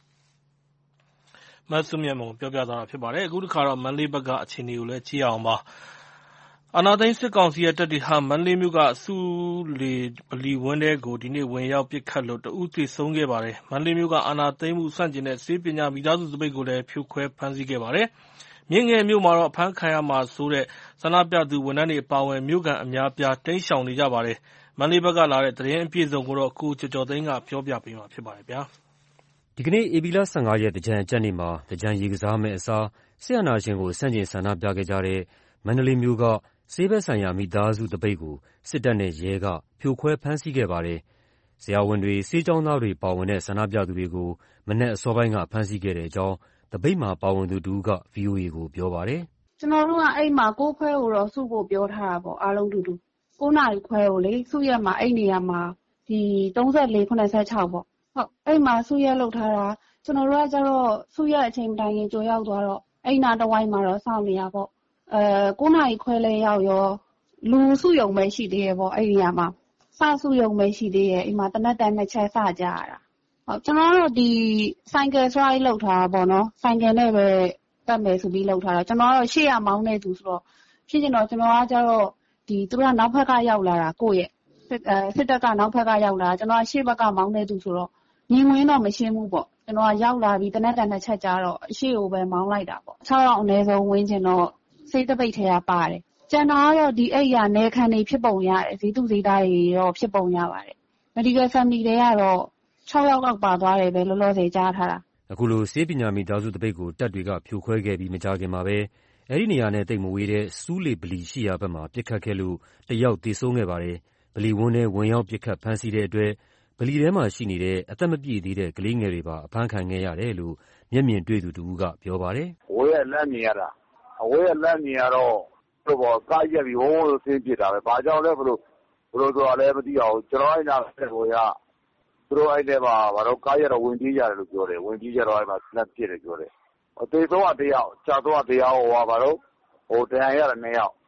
။မဆုမြတ်မုံပြောပြသွားတာဖြစ်ပါတယ်။အခုတစ်ခါတော့မန္တလေးဘက်ကအခြေအနေကိုလည်းကြည့်အောင်ပါ။အာဏာသိမ်းစစ်ကောင်စီရဲ့တပ်တွေဟာမန္တလေးမြို့ကဆူလေဗလီဝင်းထဲကိုဒီနေ့ဝင်ရောက်ပစ်ခတ်လို့တဦးသေဆုံးခဲ့ပါတယ်။မန္တလေးမြို့ကအာဏာသိမ်းမှုဆန့်ကျင်တဲ့ဆေးပညာမိသားစုသပိတ်ကိုလည်းဖြိုခွဲဖမ်းဆီးခဲ့ပါတယ်။မြင်းငယ်မြို့မှာတော့အဖမ်းခံရမှာဆိုတဲ့ဆန္ဒပြသူဝန်ထမ်းတွေအပါအဝင်မြို့ခံအများအပြားတိမ်းရှောင်နေကြပါတယ်။မန္တလေးဘက်ကလာတဲ့သတင်းအပြည့်အစုံကိုတော့ကိုကျော်ကျော်သိန်းကပြောပြပေးမှာဖြစ်ပါတယ်ဗျာ။ဒီကနေ့ဧပြီလ၁၅ရက်သင်္ကြန်အကြတ်နေ့မှာသင်္ကြန်ရေကစားမယ့်အစားစစ်အာဏာရှင်ကိုဆန့်ကျင်ဆန္ဒပြခဲ့ကြတဲ့မန္တလေးမြို့ကဆေးဘက်ဆိုင်ရာမိသားစုသပိတ်ကိုစစ်တပ်နဲ့ရဲကဖြိုခွဲဖမ်းဆီးခဲ့ပါတယ်။ဆရာဝန်တွေဆေးကျောင်းသားတွေပါဝင်တဲ့ဆန္ဒပြသူတွေကိုမနက်အစောပိုင်းကဖမ်းဆီးခဲ့တဲ့အကြောင်းသပိတ်မှာပါဝင်သူတဦးက ဗွီအိုအေကိုပြောပါတယ်။ကျွန်တော်တို့ကအဲ့မှာကိုခွဲကိုတော့စုဖို့ပြောထားတာပေါ့အားလုံးတူတူကိုနာရီခွဲကိုလေစုရက်မှာအဲ့နေရာမှာဒီ၃၄ ၇၆ပေါ့ဟုတ်အဲ့မှာစုရက်လောက်ထားတာကျွန်တော်တို့ကကျတော့စုရက်အချိန်တိုင်းရင်ကြိုရောက်သွားတော့အဲ့နာတဝိုင်းမှာတော့စောင့်နေရပေါ့အဲကိုနာရီခွဲလဲရောက်ရောလူစုယုံပဲရှိသေးရဲ့ပေါ့အဲ့ဒီနေရာမှာစစုယုံပဲရှိသေးရဲ့အိမ်မှာတနက်တန်းနဲ့ချက်စကြရတာဟုတ်ကျွန်တော်တို့ဒီဆိုင်ကယ်စရိုက်လောက်ထားတာပေါ့နော်ဆိုင်ကယ်နဲ့ပဲတက်မယ်ဆိုပြီးလောက်ထားတာကျွန်တော်တို့ရှေ့ရမောင်းနေသူဆိုတော့ဖြစ်ကျင်တော့ကျွန်တော်ကကျတော့ဒီသူကနောက်ဘက်ကရောက်လာတာကိုယ့်ရဲ့အဲစစ်တပ်ကနောက်ဘက်ကရောက်လာကျွန်တော်ကရှေ့ဘက်ကမောင်းနေသူဆိုတော့မြင်ဝင်တော့မရှင်းဘူးပေါ့ကျွန်တော်ကရောက်လာပြီးတနက်တန်းနဲ့ချက်ကြတော့အရှိကိုပဲမောင်းလိုက်တာပေါ့၆ရောက်အနည်းဆုံးဝင်းချင်တော့စိတ်တပိတ်ထဲကပါတယ်ကျန်တော့ရောဒီအိတ်ရနေခံနေဖြစ်ပုံရတယ်ဈေးသူဈေးသားတွေရောဖြစ်ပုံရပါတယ် medical family တွေကတော့၆ယောက်လောက်ပါသွားတယ်ပဲလောလောဆယ်ကြားထားတာအခုလိုဆေးပညာမိသားစုတပိတ်ကိုတပ်တွေကဖြိုခွဲခဲ့ပြီးမကြခင်မှာပဲအဲ့ဒီနေရာနဲ့တိတ်မဝေးတဲ့စူးလေဗလီရှိရာဘက်မှာပြစ်ခတ်ခဲ့လို့တယောက်သေဆုံးခဲ့ပါတယ်ဗလီဝန်းထဲဝင်ရောက်ပြစ်ခတ်ဖမ်းဆီးတဲ့အတွက်ဗလီထဲမှာရှိနေတဲ့အသက်မပြည့်သေးတဲ့ကလေးငယ်တွေပါအဖမ်းခံခဲ့ရတယ်လို့မျက်မြင်တွေ့သူတဦးကပြောပါတယ်ဝေးရလမ်းမြင်ရတာအဝေးရလမ်းမြင်ရတော့တို့ဘောကားရက်ပြီးဝုန်းဝုန်းဆင်းပြစ်တာပဲဘာကြောင့်လဲဘလို့ဘလို့ဆိုတာလည်းမသိအောင်ကျွန်တော်အဲ့နာဆက်ကိုရသူတို့အဲ့ထဲမှာဘာလို့ကားရက်တော့ဝင်ပြေးရတယ်လို့ပြောတယ်ဝင်ပြေးကြတော့အဲ့မှာလက်ပြစ်တယ်ပြောတယ်အသေးဆုံးကတယောက်ကြာတော့တယောက်ဟိုဘာလို့ဟိုတန်ရရနှစ်ယောက်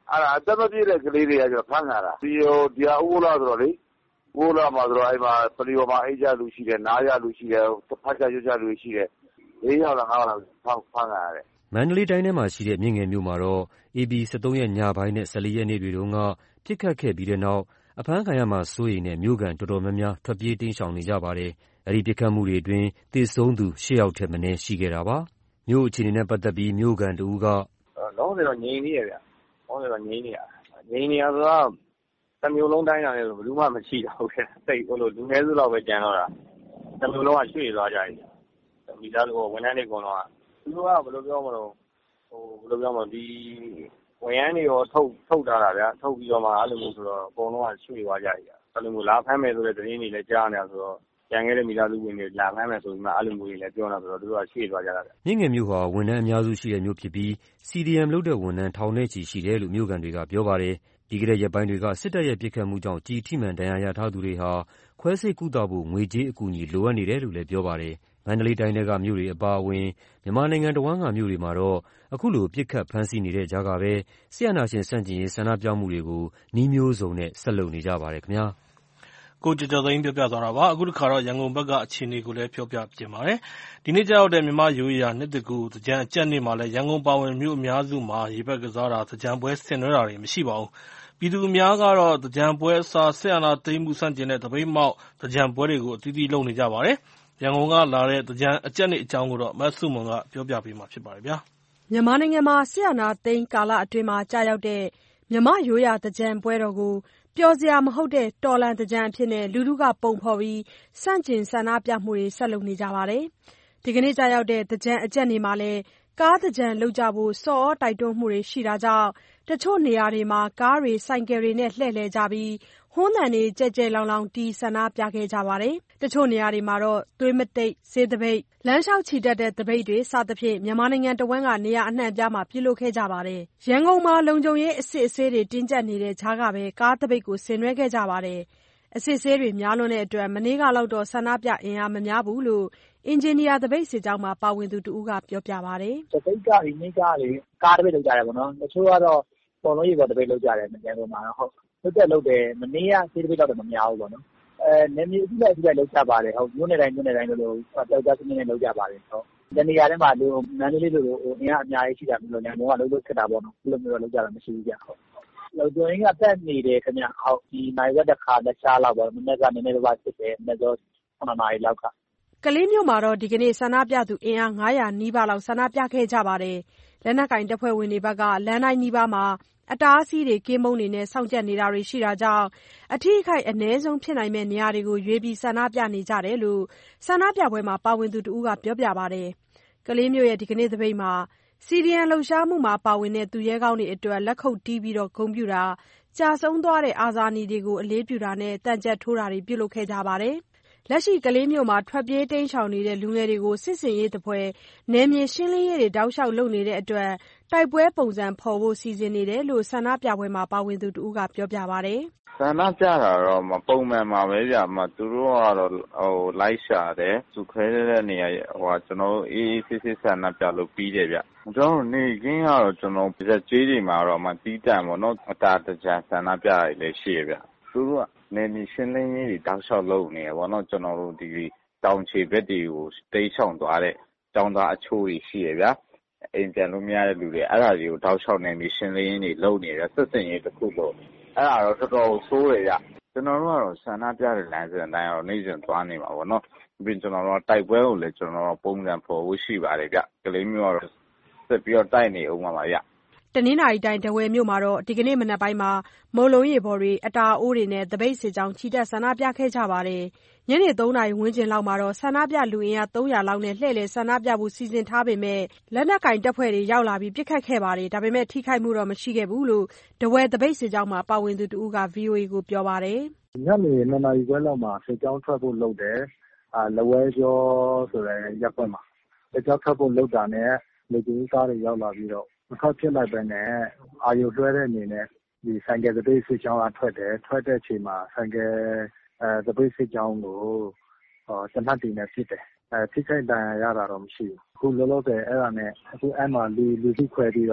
အဲ့ဒါအသက်မပြည့်တဲ့ကလေးတွေကကျတော့ဖမ်းခံတာဒီဟိုဒီဟာဥပလာဆိုတော့လေဥပလာမှာဆိုတော့အဲ့မှာပလီယောမှာအိတ်ကြလူရှိတယ်နားရလူရှိတယ်ဖတ်ကြရွတ်ကြလူရှိတယ်လေးယောက်လားငါးယောက်လားဖမ်းဖမ်းခံရတယ်မန္တလေးတိုင်းထဲမှာရှိတဲ့မြင့်ငယ်မြို့မှာတော့ဧပြီ၁၃ရက်ညပိုင်းနဲ့၁၄ရက်နေ့တွေတုန်းကပစ်ခတ်ခဲ့ပြီးတဲ့နောက်အဖမ်းခံရမှာစိုးရိမ်တဲ့မြို့ခံတော်တော်များများထွက်ပြေးတိမ်းရှောင်နေကြပါတယ်။အဲဒီပစ်ခတ်မှုတွေအတွင်းသေဆုံးသူ၈ယောက်ထက်မနည်းရှိခဲ့တာပါ။မြို့အခြေအနေနဲ့ပတ်သက်ပြီးမြို့ခံတဦးကလုံးဝတော့ငြိမ်နေရဗျ။လုံးဝတော့ငြိမ်နေရ။ငြိမ်နေရဆိုတော့တစ်မျိုးလုံးတိုင်းတာလည်းဘယ်သူမှမရှိတော့ဘူးဗျ။စိတ်ဟိုလိုလူငယ်စုလောက်ပဲကြံတော့တာ။တစ်မျိုးလုံးကရွှေ့သွားကြပြီ။မိသားစုဝန်ထမ်းတွေအကုန်လုံးကသူတို့ကဘယ်လိုပြောမလို့ဟိုဘယ်လိုပြောမလို့ဒီဝန်ရမ်းတွေရောထုတ်ထုတ်ထားတာဗျာထုတ်ပြီးတော့မှအဲ့လိုမျိုးဆိုတော့အကုန်လုံးကရွှေ့သွားကြပြီအဲ့လိုမျိုးလာဖမ်းမယ်ဆိုတဲ့သတင်းတွေလည်းကြားနေတာဆိုတော့ကြံခဲ့တဲ့မိသားစုဝင်တွေလာဖမ်းမယ်ဆိုပြီးမှအဲ့လိုမျိုးတွေလည်းပြောနေတာဆိုတော့သူတို့ကရွှေ့သွားကြတာဗျမြင့်ငယ်မြို့ဟာဝန်ထမ်းအများစုရှိတဲ့မြို့ဖြစ်ပြီး စီ ဒီ အမ် လုပ်တဲ့ဝန်ထမ်းထောင်နဲ့ချီရှိတယ်လို့မြို့ခံတွေကပြောပါတယ်ပြီးခဲ့တဲ့ရက်ပိုင်းတွေကစစ်တပ်ရဲ့ပစ်ခတ်မှုကြောင့်ကြီးထိမှန်ဒဏ်ရာရထားသူတွေဟာခွဲစိတ်ကုသဖို့ငွေကြေးအကူအညီလိုအပ်နေတယ်လို့လည်းပြောပါတယ်မန္တလေးတိုင်းထဲကမြို့တွေအပါအဝင်မြန်မာနိုင်ငံတဝန်းကမြို့တွေမှာတော့အခုလိုပြစ်ခတ်ဖမ်းဆီးနေတဲ့ကြားကပဲဆရာနာရှင်ဆန့်ကျင်ရေးဆန္ဒပြမှုတွေကိုနှီးမျိုးစုံနဲ့ဆက်လုပ်နေကြပါတယ်ခင်ဗျာကိုကျော်ကျော်သိန်းပြောပြသွားတာပါအခုတစ်ခါတော့ရန်ကုန်ဘက်ကအခြေအနေကိုလည်းပြောပြပြင်ပါတယ်ဒီနေ့ကြောက်တဲ့မြန်မာရိုးရာနှစ်တကူသကြံအကျက်နေ့မှာလည်းရန်ကုန်ပါဝင်မြို့အများစုမှာရေဘက်ကစားတာသကြံပွဲဆင်နွှဲတာတွေမရှိပါဘူးပြည်သူအများကတော့သကြံပွဲအစားဆရာနာသိမ်းမှုဆန့်ကျင်တဲ့တပိတ်မောက်သကြံပွဲတွေကိုအသီးသီးလုပ်နေကြပါတယ်ရန်ကုန်ကလာတဲ့သကြံအကျက်နေ့အကြောင်းကိုတော့မဆုမွန်ကပြောပြပေးမှာဖြစ်ပါတယ်ဗျာမြန်မာနိုင်ငံမှာဆရာနာသိမ်းကာလအတွင်းမှာကြာရောက်တဲ့မြန်မာရိုးရာသကြံပွဲတော်ကိုပျော်စရာမဟုတ်တဲ့တော်လန်သကြံအဖြစ်နဲ့လူထုကပုံဖော်ပြီးစန့်ကျင်ဆန္ဒပြမှုတွေဆက်လုပ်နေကြပါတယ်ဒီကနေ့ကြာရောက်တဲ့သကြံအကျက်နေ့မှာလည်းကားသကြံလုပ်ကြဖို့စော်ဩတိုက်တွန်းမှုတွေရှိတာကြောင့်တချို့နေရာတွေမှာကားတွေဆိုင်ကယ်တွေနဲ့လှည့်လည်ကြပြီးဟွန်းသံတွေကြဲကြဲလောင်လောင်တီးဆန္ဒပြခဲ့ကြပါတယ်တချို့နေရာတွေမှာတော့သွေးမတိတ်ဆေးသပိတ်လမ်းလျှောက်ချီတက်တဲ့သပိတ်တွေစသဖြင့်မြန်မာနိုင်ငံတဝန်းကနေရာအနှံ့အပြားမှာပြုလုပ်ခဲ့ကြပါတယ်ရန်ကုန်မှာလုံခြုံရေးအစစ်အဆေးတွေတင်းကျပ်နေတဲ့ကြားကပဲကားသပိတ်ကိုဆင်နွှဲခဲ့ကြပါတယ်အစစ်အဆေးတွေများလွန်းတဲ့အတွက်မနေ့ကလောက်တော့ဆန္ဒပြအင်အားမများဘူးလို့အင်ဂျင်နီယာသပိတ်စစ်ကြောင်းမှာပါဝင်သူတဦးကပြောပြပါတယ်သပိတ်ကဒီနေ့ကလေကားသပိတ်လုပ်ကြတယ်ပေါ့နော်တချို့ကတော့ပေါ်လုံးရေပေါ်သပိတ်လုပ်ကြတယ်ရန်ကုန်မှာဟုတ်ဟုတ်တယ်လုပ်တယ်မနေ့ကဆေးသပိတ်တော့မများဘူးပေါ့နော်အဲနေမျိုးအကြည့်လိုက်အကြည့်လိုက်လုပ်ကြပါတယ်ဟုတ်မြို့နယ်တိုင်းမြို့နယ်တိုင်းလို့ပြောက်ကြစနစ်နဲ့လုပ်ကြပါတယ်ဟုတ်ဒီနေရာထဲမှာလူမန္တလေးလိုလိုအင်အားအများကြီးရှိတာမျိုးလည်းငုံကလုပ်လို့ခက်တာပေါ့နော်ဒီလိုမျိုးလုပ်ကြတာမရှိဘူးကြဟုတ်လုံခြုံရေးကတက်နေတယ်ခင်ဗျဟုတ်ဒီနိုင်ဝက်တစ်ခါလက်ချလောက်ပေါ့မနေ့ကနည်းနည်းပါးဖြစ်တယ်မနေ့ကခုနှစ်နာရီလောက်ကကလေးမြို့မှာတော့ဒီကနေ့ဆန္ဒပြသူအင်အား၅၀၀နီးပါးလောက်ဆန္ဒပြခဲ့ကြပါတယ်လက်နက်ကင်တပ်ဖွဲ့ဝင်တွေဘက်ကလမ်းတိုင်းနီးပါးမှာအတားအဆီးတွေကင်းမုန်းတွေနဲ့စောင့်ကြပ်နေတာတွေရှိတာကြောင့်အထီးအခိုက်အ ਨੇ ဆုံးဖြစ်နိုင်မယ့်နေရာတွေကိုရွေးပြီးဆန္ဒပြနေကြတယ်လို့ဆန္ဒပြပွဲမှာပါဝင်သူတဦးကပြောပြပါတယ်ကလေးမြို့ရဲ့ဒီကနေ့သပိတ်မှာ စီ ဒီ အမ် လှုပ်ရှားမှုမှာပါဝင်တဲ့သူရဲကောင်းတွေအတွက်လက်ခုပ်တီးပြီးတော့ဂုဏ်ပြုတာကြာဆုံးသွားတဲ့အာဇာနည်တွေကိုအလေးပြုတာနဲ့တန်ကြပ်ထိုးတာတွေပြုလုပ်ခဲ့ကြပါတယ်လက်ရှိကလေးမြို့မှာထွက်ပြေးတိမ်းရှောင်နေတဲ့လူငယ်တွေကိုစစ်စင်ရေးတပွဲနယ်မြေရှင်းလင်းရေးတွေတောက်လျှောက်လုပ်နေတဲ့အတွက်တိုက်ပွဲပုံစံဖော်ဖို့စီစဉ်နေတယ်လို့ဆန္ဒပြပွဲမှာပါဝင်သူတဦးကပြောပြပါတယ်ဆန္ဒပြတာတော့မပုံမှန်ပါပဲဗျာမသူတို့ကတော့ဟိုလိုက်ရှာတယ်သူခွဲတဲ့နေရာဟိုကျွန်တော်အေးအေးဆေးဆေးဆန္ဒပြလို့ပြီးတယ်ဗျကျွန်တော်နေကင်းကတော့ကျွန်တော်ပြည့်ကြေးတွေမှာတော့မတီးတန်ပေါ့နော်အတာတကြံဆန္ဒပြရည်လည်းရှိရဗျသူတို့ကနေမီရှင်းလင်းရေးတွေတောက်လျှောက်လုပ်နေရပေါ့နော်ကျွန်တော်တို့ဒီတောင်ချေဘက်တွေကိုတိတ်ဆောင်သွားတဲ့တောင်သားအချိုးတွေရှိရဗျာအိမ်ပြန်လို့မရတဲ့လူတွေအဲ့ဒါတွေကိုတောက်လျှောက်နေမီရှင်းလင်းရေးတွေလုပ်နေရဆက်စင်ရေးတစ်ခုလို့အဲ့ဒါတော့တော်တော်ဆိုးရဗျကျွန်တော်တို့ကတော့ဆန္ဒပြတဲ့လမ်းစဉ်အတိုင်းတော့နေ့စဉ်သွားနေမှာပေါ့နော်ပြီးကျွန်တော်တို့တိုက်ပွဲကိုလည်းကျွန်တော်တို့ပုံစံဖော်ဖို့ရှိပါတယ်ဗျကလေးမျိုးကတော့ဆက်ပြီးတော့တိုက်နေအောင်ပါပါဗျတနင်္သာရီတိုင်းထားဝယ်မြို့မှာတော့ဒီကနေ့မနက်ပိုင်းမှာမုံလုံးရေပေါ်တွေအတာအိုးတွေနဲ့သပိတ်စစ်ကြောင်းချီတက်ဆန္ဒပြခဲ့ကြပါတယ်ညနေသုံးနာရီဝန်းကျင်လောက်မှာတော့ဆန္ဒပြလူအင်အားသုံးရာလောက်နဲ့လှည့်လည်ဆန္ဒပြဖို့စီစဉ်ထားပေမဲ့လက်နက်ကင်တပ်ဖွဲ့တွေရောက်လာပြီးပစ်ခတ်ခဲ့ပါတယ်ဒါပေမဲ့ထိခိုက်မှုတော့မရှိခဲ့ဘူးလို့ထားဝယ်သပိတ်စစ်ကြောင်းမှာပါဝင်သူတဦးက ဗွီအိုအေ ကိုပြောပါတယ်ညနေနှစ်နာရီခွဲလောက်မှာစစ်ကြောင်းထွက်ဖို့လုပ်တယ်အာလဝဲကျော်ဆိုတဲ့ရပ်ကွက်မှာစစ်ကြောင်းထွက်ဖို့လုပ်တာနဲ့လူကြီးကားတွေရောက်လာပြီးတော့မထွက်ဖြစ်လိုက်ပဲနဲ့အာရုံလွှဲတဲ့အနေနဲ့ဒီဆိုင်ကယ်သပိတ်စစ်ကြောင်းကထွက်တယ်ထွက်တဲ့အချိန်မှာဆိုင်ကယ်အဲသပိတ်စစ်ကြောင်းကိုဟောတနတ်တီနဲ့ဖြစ်တယ်အဲထိခိုက်ဒဏ်ရာရတာတော့မရှိဘူးအခုလောလောဆယ်အဲ့ဒါနဲ့အခုအဲ့မှာလူလူစုခွဲပြီးတော့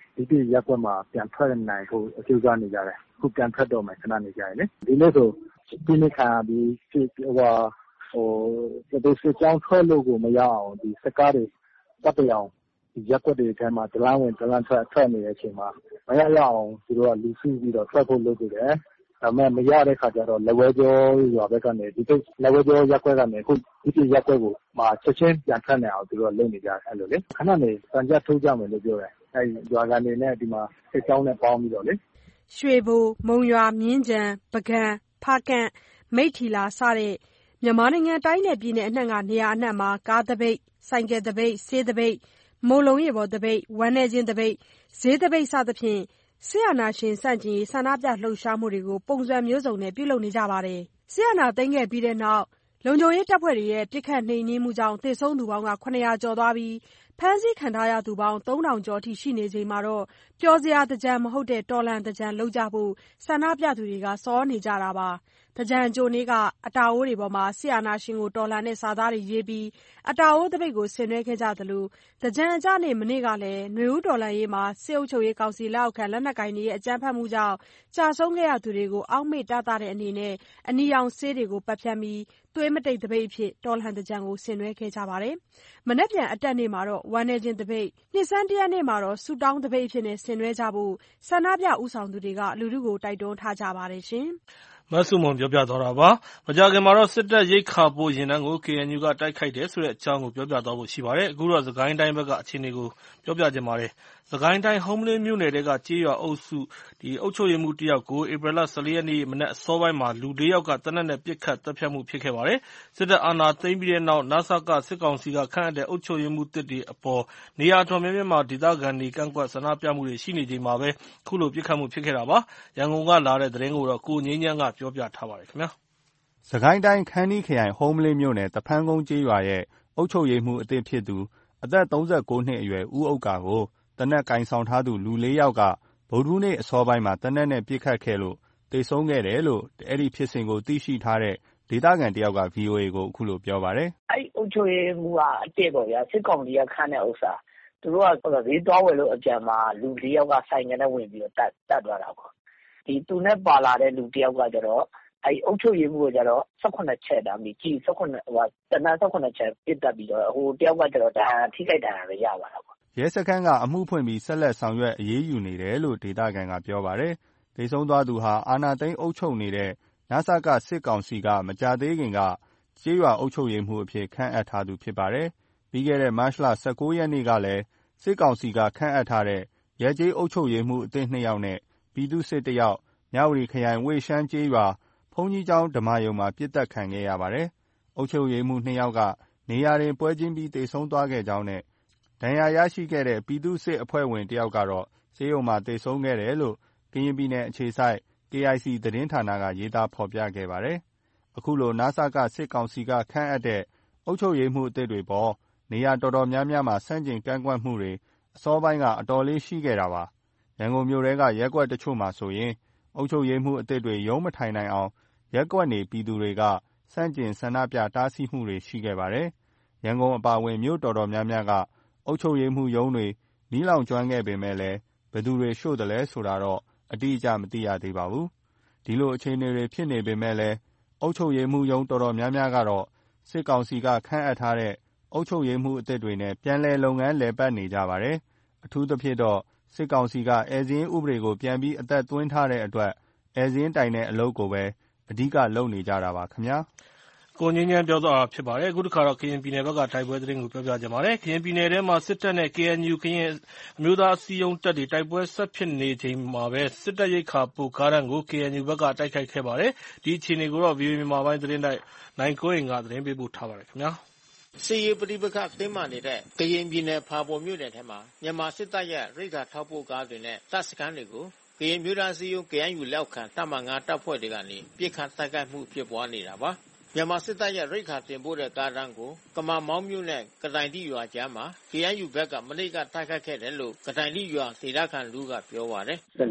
ဒီပြရက်ကွက်မှာပြန်ထွက်နိုင်ဖို့အကျိုးစားနေကြတယ်အခုပြန်ထွက်တော့မယ်ခဏနေကြရင်လေဒီနေ့ဆိုဒီနေ့ခံပြီးဟိုဟိုဒီစစ်ကြောင်းထွက်လို့ကိုမရအောင်ဒီစကားတွေပတ်ပြအောင်ဒီရက်ကွက်တွေထဲမှာဒလန်းဝင်ဒလန်းထွက်ထွက်နေတဲ့အချိန်မှာမရရအောင်သူတို့ကလူစုပြီးတော့ထွက်ဖို့လုပ်နေတယ်ဒါပေမဲ့မရတဲ့ခါကျတော့လက်ဝဲကျော်ရွာဘက်ကနေဒီကိလက်ဝဲကျော်ရက်ကွက်ကနေအခုဒီပြရက်ကွက်ကိုမှာချက်ချင်းပြန်ထွက်နိုင်အောင်သူတို့ကလုပ်နေကြတယ်အဲ့လိုလေခဏနေစံကြထိုးကြမယ်လို့ပြောတယ်အဲ့ရွာကနေနဲ့ဒီမှာစစ်ကြောင်းနဲ့ပေါင်းပြီးတော့လေရွှေဘိုမုံရွာမြင်းကြံပကံဖားကန့်မိထ္ထီလာစတဲ့မြန်မာနိုင်ငံတိုင်းနယ်ပြည်နယ်အနှံ့ကနေရာအနှံ့မှာကားသပိတ်ဆိုင်ကယ်သပိတ်ဆေးသပိတ်မုံလုံးရေပေါ်သပိတ်ဝမ်းနေခြင်းသပိတ်ဈေးသပိတ်စသဖြင့်စစ်အာဏာရှင်ဆန့်ကျင်ရေးဆန္ဒပြလှုပ်ရှားမှုတွေကိုပုံစံမျိုးစုံနဲ့ပြုလုပ်နေကြပါတယ်။စစ်အာဏာသိမ်းခဲ့ပြီးတဲ့နောက်လုံခြုံရေးတပ်ဖွဲ့တွေရဲ့ပစ်ခတ်နှိမ်နင်းမှုကြောင့်သေဆုံးသူပေါင်းခုနှစ်ရာကျော်သွားပြီးဖမ်းဆီးခံထားရသူပေါင်းသုံးထောင်ကျော်အထိရှိနေချိန်မှာတော့ပျော်စရာသင်္ကြန်မဟုတ်တဲ့တော်လှန်သင်္ကြန်လုပ်ကြဖို့ဆန္ဒပြသူတွေကဆော်နေကြတာပါ။သင်္ကြန်အကြိုနေ့ကအတာအိုးတွေပေါ်မှာစစ်အာဏာရှင်ကိုတော်လှန်တဲ့စာသားတွေရေးပြီးအတာအိုးသပိတ်ကိုဆင်နွှဲခဲ့ကြသလိုသင်္ကြန်အကျနေ့မနေ့ကလည်းနွေဦးတော်လှန်ရေးမှာစစ်အုပ်ချုပ်ရေးကောင်စီလက်အောက်ခံလက်နက်ကိုင်တွေရဲ့အကြမ်းဖက်မှုကြောင့်ကြာဆုံးခဲ့ရသူတွေကိုအောက်မေ့တသတဲ့အနေနဲ့အနီရောင်ဆေးတွေကိုပတ်ဖြန်းပြီးသွေးမတိတ်သပိတ်အဖြစ်တော်လှန်သင်္ကြန်ကိုဆင်နွှဲခဲ့ကြပါတယ်။မနက်ဖြန်အတက်နေ့မှာတော့ဝမ်းနေခြင်းသပိတ်နှစ်ဆန်းတရက်နေ့မှာတော့ဆူတောင်းသပိတ်အဖြစ်နဲ့ဆင်နွှဲကြဖို့ဆန္ဒပြဦးဆောင်သူတွေကလူထုကိုတိုက်တွန်းထားကြပါတယ်ရှင်။မဆုမွန်ပြောပြသွားတာပါ။မကြာခင်မှာတော့စစ်တပ်ရိတ်ခါပို့ရင်တန်းကို ကေအန်ယူ ကတိုက်ခိုက်တယ်ဆိုတဲ့အကြောင်းကိုပြောပြသွားဖို့ရှိပါတယ်။အခုတော့စကိုင်းတိုင်းဘက်ကအခြေအနေကိုပြောပြချင်ပါတယ်။စကိုင်းတိုင်းဟုမ္မလင်းမြို့နယ်ထဲကကြေးရွာအုပ်စုဒီအုပ်ချုပ်ရေးမှူးတယောက်ကိုဧပြီလ ၁၄ ရက်နေ့မနက်အစောပိုင်းမှာလူ၄ယောက်ကသေနတ်နဲ့ပစ်ခတ်သတ်ဖြတ်မှုဖြစ်ခဲ့ပါတယ်။စစ်တပ်အာဏာသိမ်းပြီးတဲ့နောက်နစကစစ်ကောင်စီကခန့်အပ်တဲ့အုပ်ချုပ်ရေးမှူးသစ်တွေအပေါ်နေရာတော်များများမှာဒေသခံတွေကန့်ကွက်ဆန္ဒပြမှုတွေရှိနေချိန်မှာပဲခုလိုပစ်ခတ်မှုဖြစ်ခဲ့တာပါ။ရန်ကုန်ကလာတဲ့သတင်းကိုတော့ကိုငြိမ်းချမ်းကပြောပြထားပါတယ်ခင်ဗျာ။စကိုင်းတိုင်းခမ်းတီးခရိုင်ဟုမ္မလင်းမြို့နယ်တဖန်းကုန်းကျေးရွာရဲ့အုပ်ချုပ်ရေးမှူးအသစ်ဖြစ်သူအသက်၃၉နှစ်အရွယ်ဦးဥက္ကာကိုသေနတ်ကင်ဆောင်ထားသူလူ၄ယောက်ကဗုဒ္ဓဟူးနေ့အစောပိုင်းမှာသေနတ်နဲ့ပစ်ခတ်ခဲ့လို့သေဆုံးခဲ့တယ်လို့အဲ့ဒီဖြစ်စဉ်ကိုသိရှိထားတဲ့ဒေသခံတယောက်က ဗွီအိုအေ ကိုအခုလိုပြောပါတယ်။အဲ့အုပ်ချုပ်ရေးမှူးကအစ်စ်ပေါ့ဗျာစစ်ကောင်စီကခန့်တဲ့ဥစ္စာသူတို့ကဈေးသွားဝယ်လို့အကြံမှာလူ၄ယောက်ကဆိုင်ငယ်နဲ့ဝင်ပြီးတော့တတ်တတ်သွားတာပေါ့။ဒီသူနဲ့ပါလာတဲ့လူတယောက်ကကျတော့အဲ့အုပ်ချုပ်ရေးမှူးကကျတော့၁၈ချက်တာမိကြီး၁၈ဟိုတနက်၁၈ချက်ပစ်တတ်ပြီးတော့ဟိုတယောက်ကကျတော့ဒါထိခိုက်တာလည်းရပါတော့ပေါ့ရဲစခန်းကအမှုဖွင့်ပြီးဆက်လက်ဆောင်ရွက်အရေးယူနေတယ်လို့ဒေသခံကပြောပါတယ်။ဒေဆုံးသွားသူဟာအာဏာသိမ်းအုပ်ချုပ်နေတဲ့နစကစစ်ကောင်စီကမကြသေးခင်ကကျေးရွာအုပ်ချုပ်ရေးမှူးအဖြစ်ခန့်အပ်ထားသူဖြစ်ပါတယ်။ပြီးခဲ့တဲ့မတ်လ၁၉ရက်နေ့ကလည်းစစ်ကောင်စီကခန့်အပ်ထားတဲ့ရဲကျေးအုပ်ချုပ်ရေးမှူးအသစ်နှစ်ယောက်နဲ့ပြည်သူ့စစ်တစ်ယောက်မြဝတီခရိုင်ဝေရှမ်းကျေးရွာဘုန်းကြီးကျောင်းဓမ္မယုံမှာပြစ်တက်ခံခဲ့ရပါတယ်။အုပ်ချုပ်ရေးမှူးနှစ်ယောက်ကနေရာတွင်ပွဲချင်းပြီးသေဆုံးသွားခဲ့ကြောင်းနဲ့ဒဏ်ရာရရှိခဲ့တဲ့ပြည်သူ့စစ်အဖွဲ့ဝင်တယောက်ကတော့ဆေးရုံမှာသေဆုံးခဲ့တယ်လို့ကရင်ပြည်နယ်အခြေစိုက် ကေအိုင်စီ သတင်းဌာနကရေးသားဖော်ပြခဲ့ပါတယ်။အခုလိုနစကစစ်ကောင်စီကခန့်အပ်တဲ့အုပ်ချုပ်ရေးမှူးအသစ်တွေပေါ်နေရာတော်တော်များများမှာဆန့်ကျင်ကန့်ကွက်မှုတွေအစောပိုင်းကအတော်လေးရှိခဲ့တာပါ။ရန်ကုန်မြို့ထဲကရက်ကွက်တချို့မှာဆိုရင်အုပ်ချုပ်ရေးမှူးအသစ်တွေရုံးမထိုင်နိုင်အောင်ရက်ကွက်နေပြည်သူတွေကဆန့်ကျင်ဆန္ဒပြတားဆီးမှုတွေရှိခဲ့ပါတယ်။ရန်ကုန်အပါအဝင်မြို့တော်တော်များများကအုပ်ချုပ်ရေးမှူးရုံးတွေမီးလောင်ကျွမ်းခဲ့ပေမဲ့လည်းဘယ်သူတွေရှို့တယ်လဲဆိုတာတော့အတိအကျမသိရသေးပါဘူး။ဒီလိုအခြေအနေတွေဖြစ်နေပေမဲ့လည်းအုပ်ချုပ်ရေးမှူးရုံးတော်တော်များများကတော့စစ်ကောင်စီကခန့်အပ်ထားတဲ့အုပ်ချုပ်ရေးမှူးအသစ်တွေနဲ့ပြန်လည်လုပ်ငန်းလည်ပတ်နေကြပါတယ်။အထူးသဖြင့်တော့စစ်ကောင်စီကဧည့်စာရင်းဥပဒေကိုပြန်ပြီးအသက်သွင်းထားတဲ့အတွက်ဧည့်စာရင်းတိုင်တဲ့အလုပ်ကိုပဲအဓိကလုပ်နေကြတာပါခင်ဗျာ။ကိုငြိမ်းချမ်းပြောသွားတာဖြစ်ပါတယ်။အခုတစ်ခါတော့ကရင်ပြည်နယ်ဘက်ကတိုက်ပွဲသတင်းကိုပြောပြကြပါမယ်။ကရင်ပြည်နယ်ထဲမှာစစ်တပ်နဲ့ ကေအန်ယူ ကရင်အမျိုးသားအစည်းအရုံးတပ်တွေတိုက်ပွဲဆက်ဖြစ်နေချိန်မှာပဲစစ်တပ်ရိတ်ခါပို့ကားတန်းကို ကေအန်ယူ ဘက်ကတိုက်ခိုက်ခဲ့ပါတယ်။ဒီအခြေအနေကိုတော့ ဗွီအိုအေ မြန်မာပိုင်းသတင်းထောက်နိုင်ကွန်းအိန်ကသတင်းပေးပို့ထားပါတယ်ခင်ဗျာ။စစ်ရေးပဋိပက္ခတင်းမာနေတဲ့ကရင်ပြည်နယ်ဖာပွန်မြို့နယ်ထဲမှာမြန်မာစစ်တပ်ရဲ့ရိတ်ခါထောက်ပို့ကားတွေနဲ့တပ်စခန်းတွေကိုကရင်မျိုးသားအစည်းအရုံး ကေအန်ယူ လက်အောက်ခံတပ်မငါးတပ်ဖွဲ့တွေကနေပြစ်ခတ်တိုက်ခိုက်မှုဖြစ်ပွားနေတာပါ။မြန်မာစစ်တပ်ရဲ့ရိတ်ခါတင်ပို့တဲ့ကားတန်းကိုကမာမောင်းမြို့နဲ့ကတိုင်တိရွာကြားမှာ ကေအန်ယူ ဘက်ကမနေ့ကတိုက်ခိုက်ခဲ့တယ်လို့ကတိုင်တိရွာဒေသခံလူကပြောပါတယ်။ဆက်နေရလို့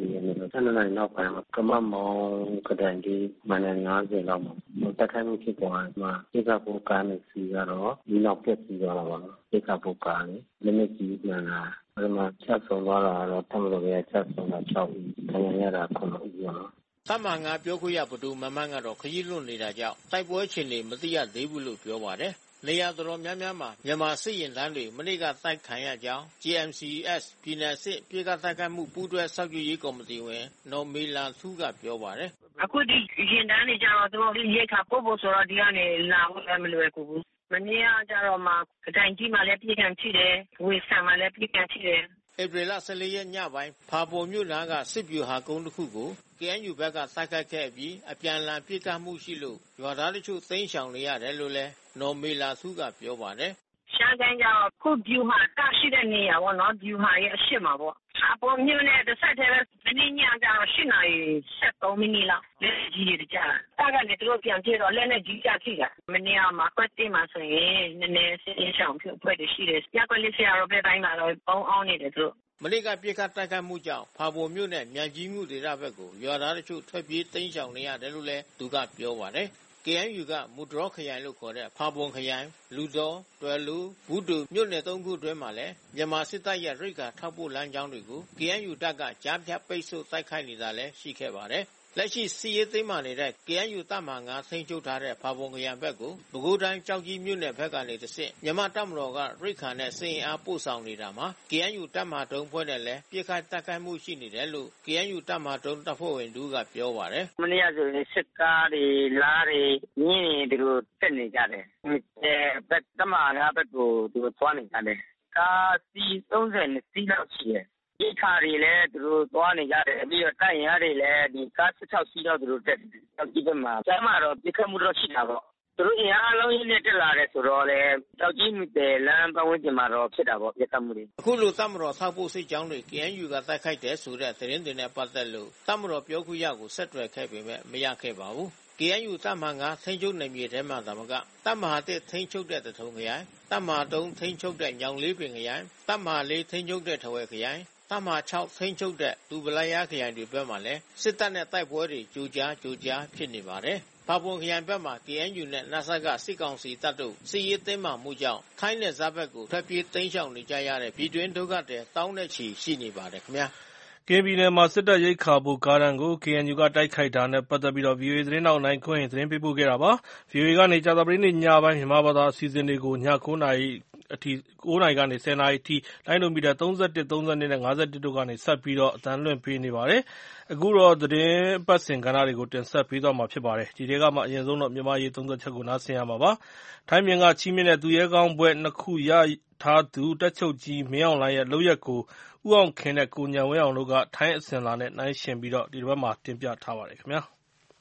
၁၂ နာရီနောက်ပိုင်းမှာကမမောင်ကတိုင်ဒီမနက်၅၀လောက်မှာတက်ခိုင်းမှုဖြစ်ပေါ်မှာပိကဖို့ကားနဲ့စီကတော့ဒီနောက်ပြက်စီသွားတာပါနော်ပိကဖို့ကားနဲ့လက်နက်ကြီးမှန်တာအဲ့မှာချက်ဆုံးသွားတာတော့တမလို့ပဲချက်ဆုံးတာ၆ဦးတကယ်ရတာခုနစ်ဦးနော်တပ်မဟာ ပြောခွင့်ရဘဒူမမန်းကတော့ခရီးလွတ်နေတာကြောင့်တိုက်ပွဲအခြေအနေမသိရသေးဘူးလို့ပြောပါတယ်။နေရာတော်တော်များများမှာမြန်မာစစ်ရင်တန်းတွေမနေ့ကတိုက်ခံရကြောင်း ဂျီ အမ် စီ အက်စ် ပြည်နယ်စစ်ပြည်ကတိုက်ခိုက်မှုပူးတွဲစောင့်ကြည့်ရေးကော်မတီဝင်နော်မေလာထူးကပြောပါတယ်။အခုဒီရင်တန်းတွေကြတော့သူတို့ရိတ်ခါပို့ဖို့ဆိုတော့ဒီကနေလာဖို့လည်းမလွယ်ဘူး။မနေ့ကကြတော့မှကတိုင်ကြီးမှလည်းပြည်ခံရှိတယ်။ဝေဆန်မှလည်းပြည်ခံရှိတယ်။ဧပြီလ၁၄ရက်ညပိုင်းဖာပွန်မြို့နားကစစ်ဗျူဟာကုန်းတစ်ခုကို ကေအန်ယူ ဘက်ကတိုက်ခိုက်ခဲ့ပြီးအပြန်အလှန်ပစ်ခတ်မှုရှိလို့ရွာသားတချို့သိမ်းရှောင်နေရတယ်လို့လည်းနော်မေလာထူးကပြောပါတယ်။ရှမ်းကိုင်းကျတော့ခုဗျူဟာကရှိတဲ့နေရာပေါ့နော်ဗျူဟာရဲ့အရှိမပေါ့။အပေါ်မြို့နဲ့တစ်ဆက်တည်းပဲဒီနေ့ညကျတော့၈နာရီ၁၃မိနစ်လောက်လက်ကြီးတွေကြာတာ။တာကနေသူတို့ပြန်ပြေတော့လက်နဲ့ကြီးကြထိတာ။မနေ့ကမှာကွက်တင်မှာဆိုရင်နည်းနည်းစင်းရှောင်ဖြစ်ဖွဲ့တွေရှိတယ်။ညကွက်လေးဆရာတော်ဘက်တိုင်းမှာတော့ပုံအောင်နေတယ်သူတို့မနေ့ကပြစ်ခတ်တိုက်ခိုက်မှုကြောင့်ဖာပွန်မြို့နယ်မြန်ကြီးမှုဒေသဘက်ကိုရွာသားတချို့ထွက်ပြေးတိမ်းရှောင်နေရတယ်လို့လည်းသူကပြောပါတယ်။ ကေအန်ယူ ကမူဒရောခရိုင်လို့ခေါ်တဲ့ဖာပွန်ခရိုင်လူသောတွယ်လူဘူးတူမြို့နယ်သုံးခုအတွင်းမှာလည်းမြန်မာစစ်တပ်ရဲ့ရိတ်ခါထောက်ပို့လမ်းကြောင်းတွေကို ကေအန်ယူ တပ်ကကြားဖြတ်ပိတ်ဆို့တိုက်ခိုက်နေတာလည်းရှိခဲ့ပါတယ်။လက်ရှိစစ်ရေးသိမ်းမှနေတဲ့ ကေအန်ယူ တပ်မဟာ ထိန်းချုပ်ထားတဲ့ဖာပွန်ခရိုင်ဘက်ကိုပဲခူးတိုင်းကျောက်ကြီးမြို့နယ်ဘက်ကနေတဆင့်မြန်မာတပ်မတော်ကရိတ်ခါနဲ့စစ်အင်အားပို့ဆောင်နေတာမှာ ကေအန်ယူ တပ်မဟာ ဖွဲ့နဲ့လည်းပြစ်ခတ်တိုက်ခိုက်မှုရှိနေတယ်လို့ ကေအန်ယူ တပ်မဟာ တပ်ဖွဲ့ဝင်တူကပြောပါတယ်။မနေ့ကဆိုရင်စစ်ကားတွေလားတွေညင်းတွေသူတို့တက်နေကြတယ်။အဲဘက်တပ်မဟာဘက်ကိုသူတို့သွားနေကြတယ်။ကားစီသုံးဆယ်နှစ်စီးလောက်ရှိတယ်။ဒီခါတွေလည်းသူတို့သွားနေကြတယ်ပြီးတော့တိုက်ရတွေလည်းဒီကား၁၆စီးတော့သူတို့တက်တယ်။ဒီဘက်မှာကျမတော့ပြစ်ခတ်မှုတော့ရှိတာပေါ့။သူတို့အင်အားလုံးရင်းနဲ့တက်လာတယ်ဆိုတော့လေတောက်ကြီးမြစ်တယ်လမ်းပတ်ဝန်းကျင်မှာတော့ဖြစ်တာပေါ့ပြတ်မှုတွေအခုလိုတပ်မတော်ထောက်ပို့စစ်ကြောင်းတွေ ကေအန်ယူ ကတိုက်ခိုက်တယ်ဆိုတဲ့သတင်းတွေနဲ့ပတ်သက်လို့တပ်မတော်ပြောခွင့်ရကိုဆက်သွယ်ခဲ့ပေမဲ့မရခဲ့ပါဘူး။ ကေအန်ယူ တပ်မဟာ ထိန်းချုပ်နယ်မြေထဲမှာသာမကတပ်မဟာ ထိန်းချုပ်တဲ့သထုံခရိုင်တပ်မဟာ ထိန်းချုပ်တဲ့ညောင်လေးပင်ခရိုင်တပ်မဟာ ထိန်းချုပ်တဲ့ထားဝယ်ခရိုင်တပ်မဟာ ထိန်းချုပ်တဲ့ဒူပလာယားခရိုင်တွေဘက်မှာလည်းစစ်တပ်နဲ့တိုက်ပွဲတွေကြိုကြားကြိုကြားဖြစ်နေပါတယ်။ဖာပွန်ခရိုင်ဘက်မှာ ကေအန်ယူ နဲ့နစကစစ်ကောင်စီတပ်တို့စစ်ရေးသိမ်းမှမှုကြောင့်ထိုင်းနယ်စပ်ဘက်ကိုထွက်ပြေးတိမ်းရှောင်နေကြရတဲ့ပြည်တွင်းဒုက္ခသည်တောင်းနဲ့ချီရှိနေပါတယ်ခင်ဗျာ။ကရင်ပြည်နယ်မှာစစ်တပ်ရိက္ခာပို့ကားတန်းကို ကေအန်ယူ ကတိုက်ခိုက်တာနဲ့ပတ်သက်ပြီး ဗွီအိုအေသတင်းထောက်နိုင်ကွန်းအိန်သတင်းပေးပို့ခဲ့တာပါ။ ဗွီအိုအေကနေကြာသပတေးနေ့ညပိုင်းမြန်မာဘာသာအစီအစဉ်တွေကိုည၉နာရီအထိ၉နာရီကနေ၁၀နာရီအထိလိုင်းဒိုမီတာ၃၁ ၃၂ နဲ့၅၁ တို့ကနေဆက်ပြီးအသံလွှင့်ပေးနေပါတယ်။အခုတော့သတင်းပတ်စဉ်ကဏ္ဍတွေကိုတင်ဆက်ပေးသွားမှာဖြစ်ပါတယ်။ဒီထဲကမှအရင်ဆုံးတော့မြန်မာရေးသုံးသပ်ချက်ကိုနားဆင်ရမှာပါ။ထိုင်းမြန်မာချီးမြှင့်တဲ့သူရဲကောင်းဘွဲ့နှစ်ခုရထားသူတပ်ချုပ်ကြီးမင်းအောင်လှိုင်ရဲ့လုပ်ရပ်ကိုဦးအောင်ခင်နဲ့ကိုဉာဏ်ဝင်းအောင်တို့ကထိုင်းအစဉ်အလာနဲ့နှိုင်းယှဉ်ပြီးဒီတစ်ပတ်မှာတင်ပြထားပါတယ်ခင်ဗျာ။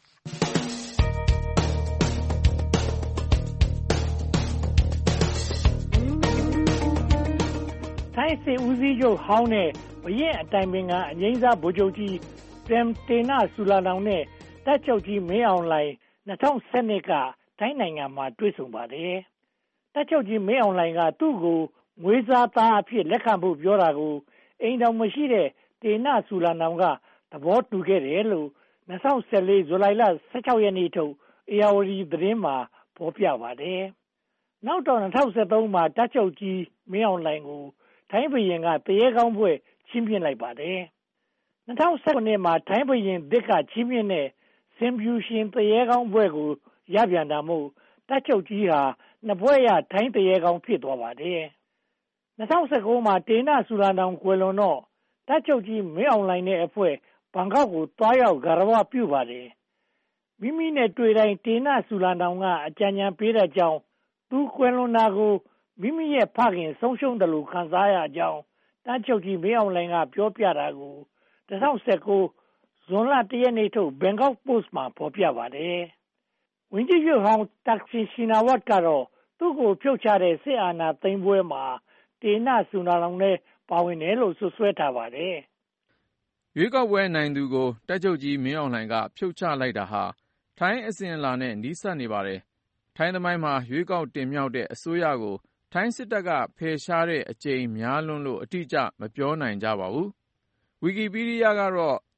ထိုင်းစစ်ဦးစီးချုပ်ဟောင်းနဲ့ဘရင်အတိုင်ပင်ခံအငိမ့်စားဗိုလ်ချုပ်ကြီးပရမ်တေနဆူလာနောင်နဲ့တပ်ချုပ်ကြီးမင်းအောင်လှိုင်၂၀၁၂ကထိုင်းနိုင်ငံမှာတွေ့ဆုံပါတယ်။တပ်ချုပ်ကြီးမင်းအောင်လှိုင်ကသူ့ကိုမွေးစားသားအဖြစ်လက်ခံဖို့ပြောတာကိုအိမ်တော်မရှိတဲ့တေနဆူလာနောင်ကသဘောတူခဲ့တယ်လို့၂၀၁၄ဇူလိုင်လ၁၆ရက်နေ့ထုတ်ဧရာဝတီသတင်းမှာဖော်ပြပါတယ်။နောက်တော့၂၀၁၃မှာတပ်ချုပ်ကြီးမင်းအောင်လှိုင်ကိုထိုင်းဘုရင်ကတရေကောင်းဘွဲ့ချီးမြှင့်လိုက်ပါတယ်။၂၀၁၇မှာထိုင်းဘုရင်သစ်ကချီးမြှင့်တဲ့စင်ဖြူရှင်တရေကောင်းဘွဲ့ကိုရပြန်တာမို့တပ်ချုပ်ကြီးဟာနှစ်ဘွဲ့ရထိုင်းတရေကောင်းဖြစ်သွားပါတယ်။၂၀၁၉မှာတေနဆူလာနောင်ကွယ်လွန်တော့တပ်ချုပ်ကြီးမင်းအောင်လှိုင်နဲ့အဖွဲ့ဘန်ကောက်ကိုတွားရောက်ဂါရဝပြုပါတယ်။မိမိနဲ့တွေ့တိုင်းတေနဆူလာနောင်ကအကြံဉာဏ်ပေးတဲ့ကြောင်းသူကွယ်လွန်တာကိုမိမိရဲ့ဖခင်ဆုံးရှုံးတယ်လို့ခံစားရကြောင်းတပ်ချုပ်ကြီးမင်းအောင်လှိုင်ကပြောပြတာကို၂၀၁၉ဇွန်လ၁ရက်နေ့ထုတ် Bangkok Post မှာဖော်ပြပါတယ်။ဝန်ကြီးချုပ်ဟောင်းတက်ဆင်ရှင်နာဝတ်ကတော့သူ့ကိုဖြုတ်ချတဲ့စစ်အာဏာသိမ်းပွဲမှာတေနဆူလာနောင်နဲ့ပါဝင်တယ်လို့ဆွဆွဲထားပါတယ်။ရွေးကောက်ပွဲနိုင်သူကိုတပ်ချုပ်ကြီးမင်းအောင်လှိုင်ကဖြုတ်ချလိုက်တာဟာထိုင်းအစဉ်အလာနဲ့နီးစပ်နေပါတယ်။ထိုင်းသမိုင်းမှာရွေးကောက်တင်မြှောက်တဲ့အစိုးရကိုထိုင်းစစ်တပ်ကဖယ်ရှားတဲ့အကြိမ်များလွန်းလို့အတိအကျမပြောနိုင်ကြပါဘူး။ ဝီကီပီးဒီးယားကတော့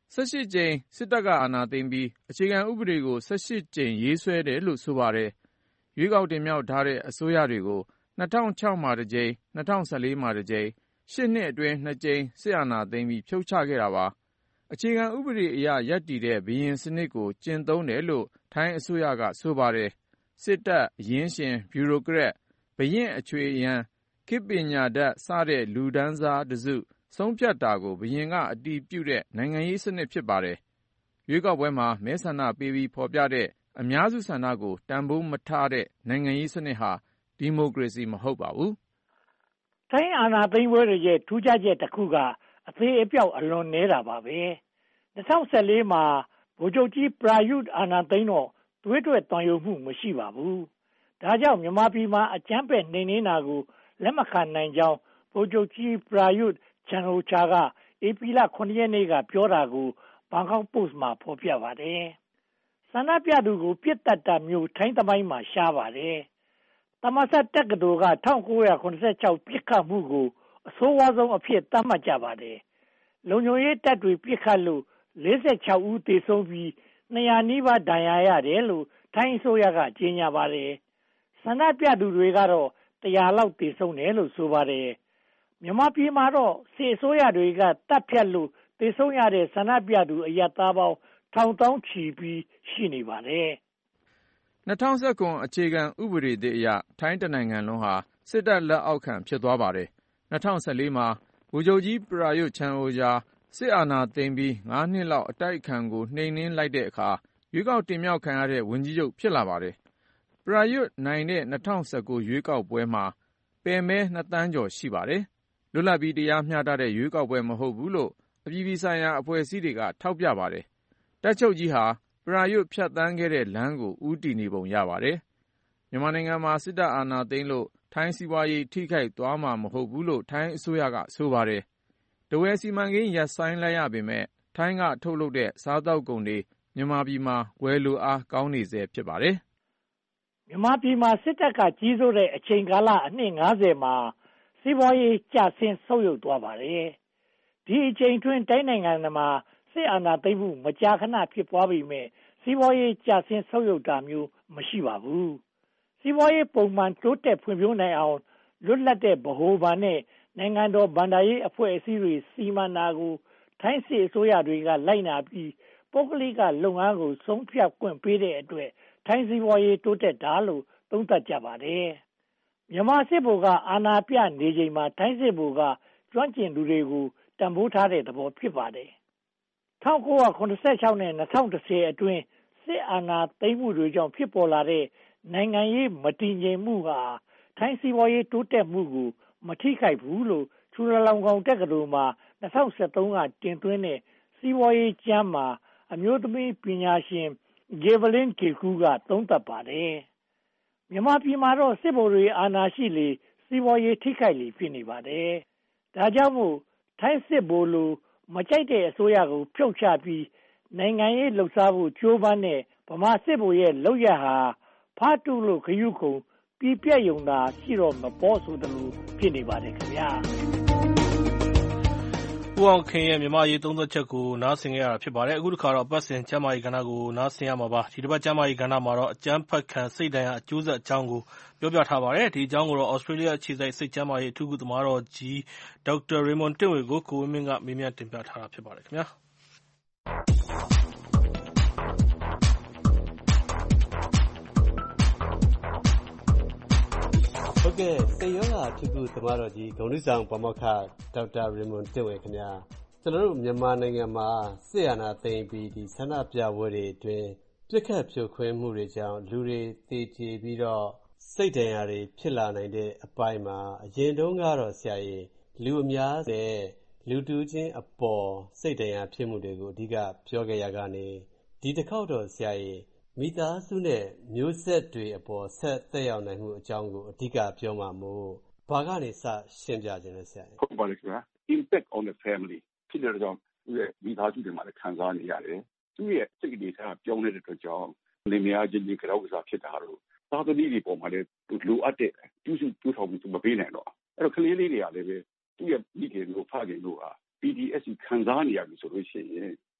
ဆယ့်ရှစ်ကြိမ်စစ်တပ်ကအာဏာသိမ်းပြီးအခြေခံဥပဒေကိုဆယ့်ရှစ်ကြိမ်ရေးဆွဲတယ်လို့ဆိုပါတယ်။ရွေးကောက်တင်မြှောက်ထားတဲ့အစိုးရတွေကို၂၀၀၆မှာတစ်ကြိမ်၊၂၀၁၄မှာတစ်ကြိမ်၊ရှစ်နှစ်အတွင်းနှစ်ကြိမ်စစ်အာဏာသိမ်းပြီးဖြုတ်ချခဲ့တာပါ။အခြေခံဥပဒေအရရပ်တည်တဲ့ဘုရင်စနစ်ကိုကျင့်သုံးတယ်လို့ထိုင်းအစိုးရကဆိုပါတယ်။စစ်တပ်၊အရင်းရှင်၊ဗျူရိုကရက်၊ဘုရင့်အချွေအရံ၊ခေတ်ပညာတတ်စတဲ့လူတန်းစားတစုဆုံးဖြတ်တာကိုဘုရင်ကအတည်ပြုတဲ့နိုင်ငံရေးစနစ်ဖြစ်ပါတယ်။ရွေးကောက်ပွဲမှာမဲဆန္ဒပေးပြီးဖော်ပြတဲ့အများစုဆန္ဒကိုတန်ဖိုးမထားတဲ့နိုင်ငံရေးစနစ်ဟာဒီမိုကရေစီမဟုတ်ပါဘူး။ထိုင်းအာဏာသိမ်းပွဲရဲ့ထူးခြားချက်တစ်ခုကအသေးအပြောက်အလွန်နေတာပါပဲ။၂၀၁၄မှာဗိုလ်ချုပ်ကြီးပရာယုအာဏာသိမ်းတော့သွေးထွက်တန်ရုံမှုမရှိပါဘူး။ဒါကြောင့်မြန်မာပြည်မှာအကြမ်းဖက်နှိမ်နင်းတာကိုလက်မခံနိုင်ကြောင်းဗိုလ်ချုပ်ကြီးပရာယုချန်အိုချာကဧပြီလခုနှစ်ရက်နေ့ကပြောတာကိုဘန်ကောက်ပို့စ်မှာဖော်ပြပါတယ်။ဆန္ဒပြသူကိုပြစ်တတ်တာမျိုးထိုင်းသမိုင်းမှာရှားပါတယ်။သမဆတ်တက္ကသိုလ်က၁၉၇၆ပြစ်ခတ်မှုကိုအဆိုးဝါးဆုံးအဖြစ်သတ်မှတ်ကြပါတယ်။လုံခြုံရေးတပ်တွေပြစ်ခတ်လို့လေးဆယ်ခြောက်ဦးသေဆုံးပြီးနှစ်ရာနီးပါးဒဏ်ရာရတယ်လို့ထိုင်းအစိုးရကကြေညာပါတယ်။ဆန္ဒပြသူတွေကတော့တရာလောက်သေဆုံးတယ်လို့ဆိုပါတယ်။မြန်မာပြည်မှာတော့စစ်အစိုးရတွေကတပ်ဖြတ်လို့သေဆုံးရတဲ့ဆန္ဒပြသူအရပ်သားပေါင်းထောင်တောင်းချီပြီးရှိနေပါတယ်။၂၀၁၇အခြေခံဥပဒေသစ်အရထိုင်းတနိုင်ငံလုံးဟာစစ်တပ်လက်အောက်ခံဖြစ်သွားပါတယ်။၂၀၁၄မှာဗိုလ်ချုပ်ကြီးပရာယုချန်အိုချာစစ်အာဏာသိမ်းပြီးငါးနှစ်လောက်အတိုက်အခံကိုနှိမ်နင်းလိုက်တဲ့အခါရွေးကောက်တင်မြှောက်ခံရတဲ့ဝန်ကြီးချုပ်ဖြစ်လာပါတယ်။ပရာယုနိုင်တဲ့၂၀၁၉ရွေးကောက်ပွဲမှာပယ်မဲနှစ်သန်းကျော်ရှိပါတယ်။လွတ်လပ်ပြီးတရားမျှတတဲ့ရွေးကောက်ပွဲမဟုတ်ဘူးလို့အပြည်ပြည်ဆိုင်ရာအဖွဲ့အစည်းတွေကထောက်ပြပါတယ်။တပ်ချုပ်ကြီးဟာပရာယုဖြတ်သန်းခဲ့တဲ့လမ်းကိုဦးတည်နေပုံရပါတယ်။မြန်မာနိုင်ငံမှာစစ်တပ်အာဏာသိမ်းလို့ထိုင်းစီးပွားရေးထိခိုက်သွားမှာမဟုတ်ဘူးလို့ထိုင်းအစိုးရကဆိုပါတယ်။ထားဝယ်စီမံကိန်းရပ်ဆိုင်းလိုက်ရပေမဲ့ထိုင်းကထုတ်လုပ်တဲ့စားသောက်ကုန်တွေမြန်မာပြည်မှာဝယ်လိုအားကောင်းနေဆဲဖြစ်ပါတယ်။မြန်မာပြည်မှာစစ်တပ်ကကြီးစိုးတဲ့အချိန်ကာလအနှစ်၅၀မှာစီးပွားရေးကျဆင်းဆုတ်ယုတ်သွားပါတယ်။ဒီအချိန်တွင်တိုင်းနိုင်ငံမှာစစ်အာဏာသိမ်းမှုမကြာခဏဖြစ်ပွားပေမဲ့စီးပွားရေးကျဆင်းဆုတ်ယုတ်တာမျိုးမရှိပါဘူး။စီးပွားရေးပုံမှန်တိုးတက်ဖွံ့ဖြိုးနိုင်အောင်လွတ်လပ်တဲ့ဗဟိုဘဏ်နဲ့နိုင်ငံတော်ဘဏ္ဍာရေးအဖွဲ့အစည်းတွေစီမံတာကိုထိုင်းစစ်အစိုးရတွေကလိုက်နာပြီးပုဂ္ဂလိကလုပ်ငန်းကိုဆုံးဖြတ်ခွင့်ပေးတဲ့အတွက်ထိုင်းစီးပွားရေးတိုးတက်တာလို့သုံးသပ်ကြပါတယ်။မြန်မာစစ်ဗိုလ်ကအာဏာပြနေချိန်မှာထိုင်းစစ်ဗိုလ်ကကျွမ်းကျင်သူတွေကိုတန်ဖိုးထားတဲ့သဘောဖြစ်ပါတယ်။၁၉၇၆နဲ့၂၀၁၀အတွင်းစစ်အာဏာသိမ်းမှုတွေကြောင့်ဖြစ်ပေါ်လာတဲ့နိုင်ငံရေးမတည်ငြိမ်မှုဟာထိုင်းစီးပွားရေးတိုးတက်မှုကိုမထိခိုက်ဘူးလို့ချူလာလောင်ကောင်တက္ကသိုလ်မှာ၂၀၁၃ကတင်သွင်းတဲ့စီးပွားရေးကျမ်းမှာအမျိုးသမီးပညာရှင်ဂေဗလင်းကေကူကသုံးသပ်ပါတယ်။မြန်မာပြည်မှာတော့စစ်ဗိုလ်တွေအာဏာရှိလေစီးပွားရေးထိခိုက်လေဖြစ်နေပါတယ်။ဒါကြောင့်မို့ထိုင်းစစ်ဗိုလ်လိုမကြိုက်တဲ့အစိုးရကိုဖြုတ်ချပြီးနိုင်ငံရေးလှုပ်ရှားဖို့ကြိုးပမ်းတဲ့ဗမာစစ်ဗိုလ်ရဲ့လုပ်ရဟာဖားတုလို့ခရုခုံပြပြယုံတာရှိတော့မပေါ်ဆိုသလိုဖြစ်နေပါတယ်ခင်ဗျာဦးအောင်ခင်ရဲ့မြန်မာရေးသုံးသက်ချက်ကိုနားဆင်ကြရတာဖြစ်ပါတယ်အခုတစ်ခါတော့ပတ်စင်ကျမ်းမာရေးကဏ္ဍကိုနားဆင်ရမှာပါဒီတစ်ပတ်ကျမ်းမာရေးကဏ္ဍမှာတော့အကျန်းဖတ်ခံစိတ်ဒဏ်ရာအကျိုးဆက်အကြောင်းကိုပြောပြထားပါတယ်ဒီအကြောင်းကိုတော့ Australia အခြေစိုက်စိတ်ကျမ်းမာရေးအထူးကုသမားတော်ကြီးဒေါက်တာရေမွန်တင့်ဝေကိုကိုဝင်းမင်းကမေးမြန်းတင်ပြထားတာဖြစ်ပါတယ်ခင်ဗျာဟုတ်ကဲ့စိတ်ရောဂါအထူးကုသမားတော်ကြီးဂုဏ်ထူးဆောင်ပါမောက္ခဒေါက်တာရေမွန်တင့်ဝေခင်ဗျာကျွန်တော်တို့မြန်မာနိုင်ငံမှာစစ်အာဏာသိမ်းပြီးဒီဆန္ဒပြပွဲတွေအတွင်းပြစ်ခတ်ဖြိုခွင်းမှုတွေကြောင့်လူတွေသေကြေပြီးတော့စိတ်ဒဏ်ရာတွေဖြစ်လာနိုင်တဲ့အပိုင်းမှာအရင်တုန်းကတော့ဆရာကြီးလူအများတဲ့လူတူချင်းအပေါ်စိတ်ဒဏ်ရာဖြစ်မှုတွေကိုအဓိကပြောခဲ့ရကနေဒီတစ်ခေါက်တော့ဆရာကြီးမိသားစုနဲ့မျိုးဆက်တွေအပေါ်ဆက်သက်ရောက်နိုင်မှုအကြောင်းကိုအဓိကပြောမှာမို့ဘာကနေစရှင်းပြခြင်းလဲဆရာဟုတ်ပါလိမ့်ခင်ဗျာ impact on the family ဖြစ်တဲ့ကြောင့်သူရဲ့မိသားစုတွေမှာလည်းခံစားနေရတယ်သူရဲ့စိတ်တွေထားပြောင်းနေတဲ့အတွက်ကြောင့်နေမရချင်းချင်းကြောက်စားဖြစ်တာတော့သာသမီတွေပေါ်မှာလည်းလိုအပ်တဲ့ပြုစုပြုထောင်မှုမပေးနိုင်တော့အဲ့တော့ကလေးလေးတွေကလည်းပဲသူ့ရဲ့မိခင်တို့ဖခင်တို့ဟာ P T S D ခံစားနေရပြီဆိုလို့ရှိရင်က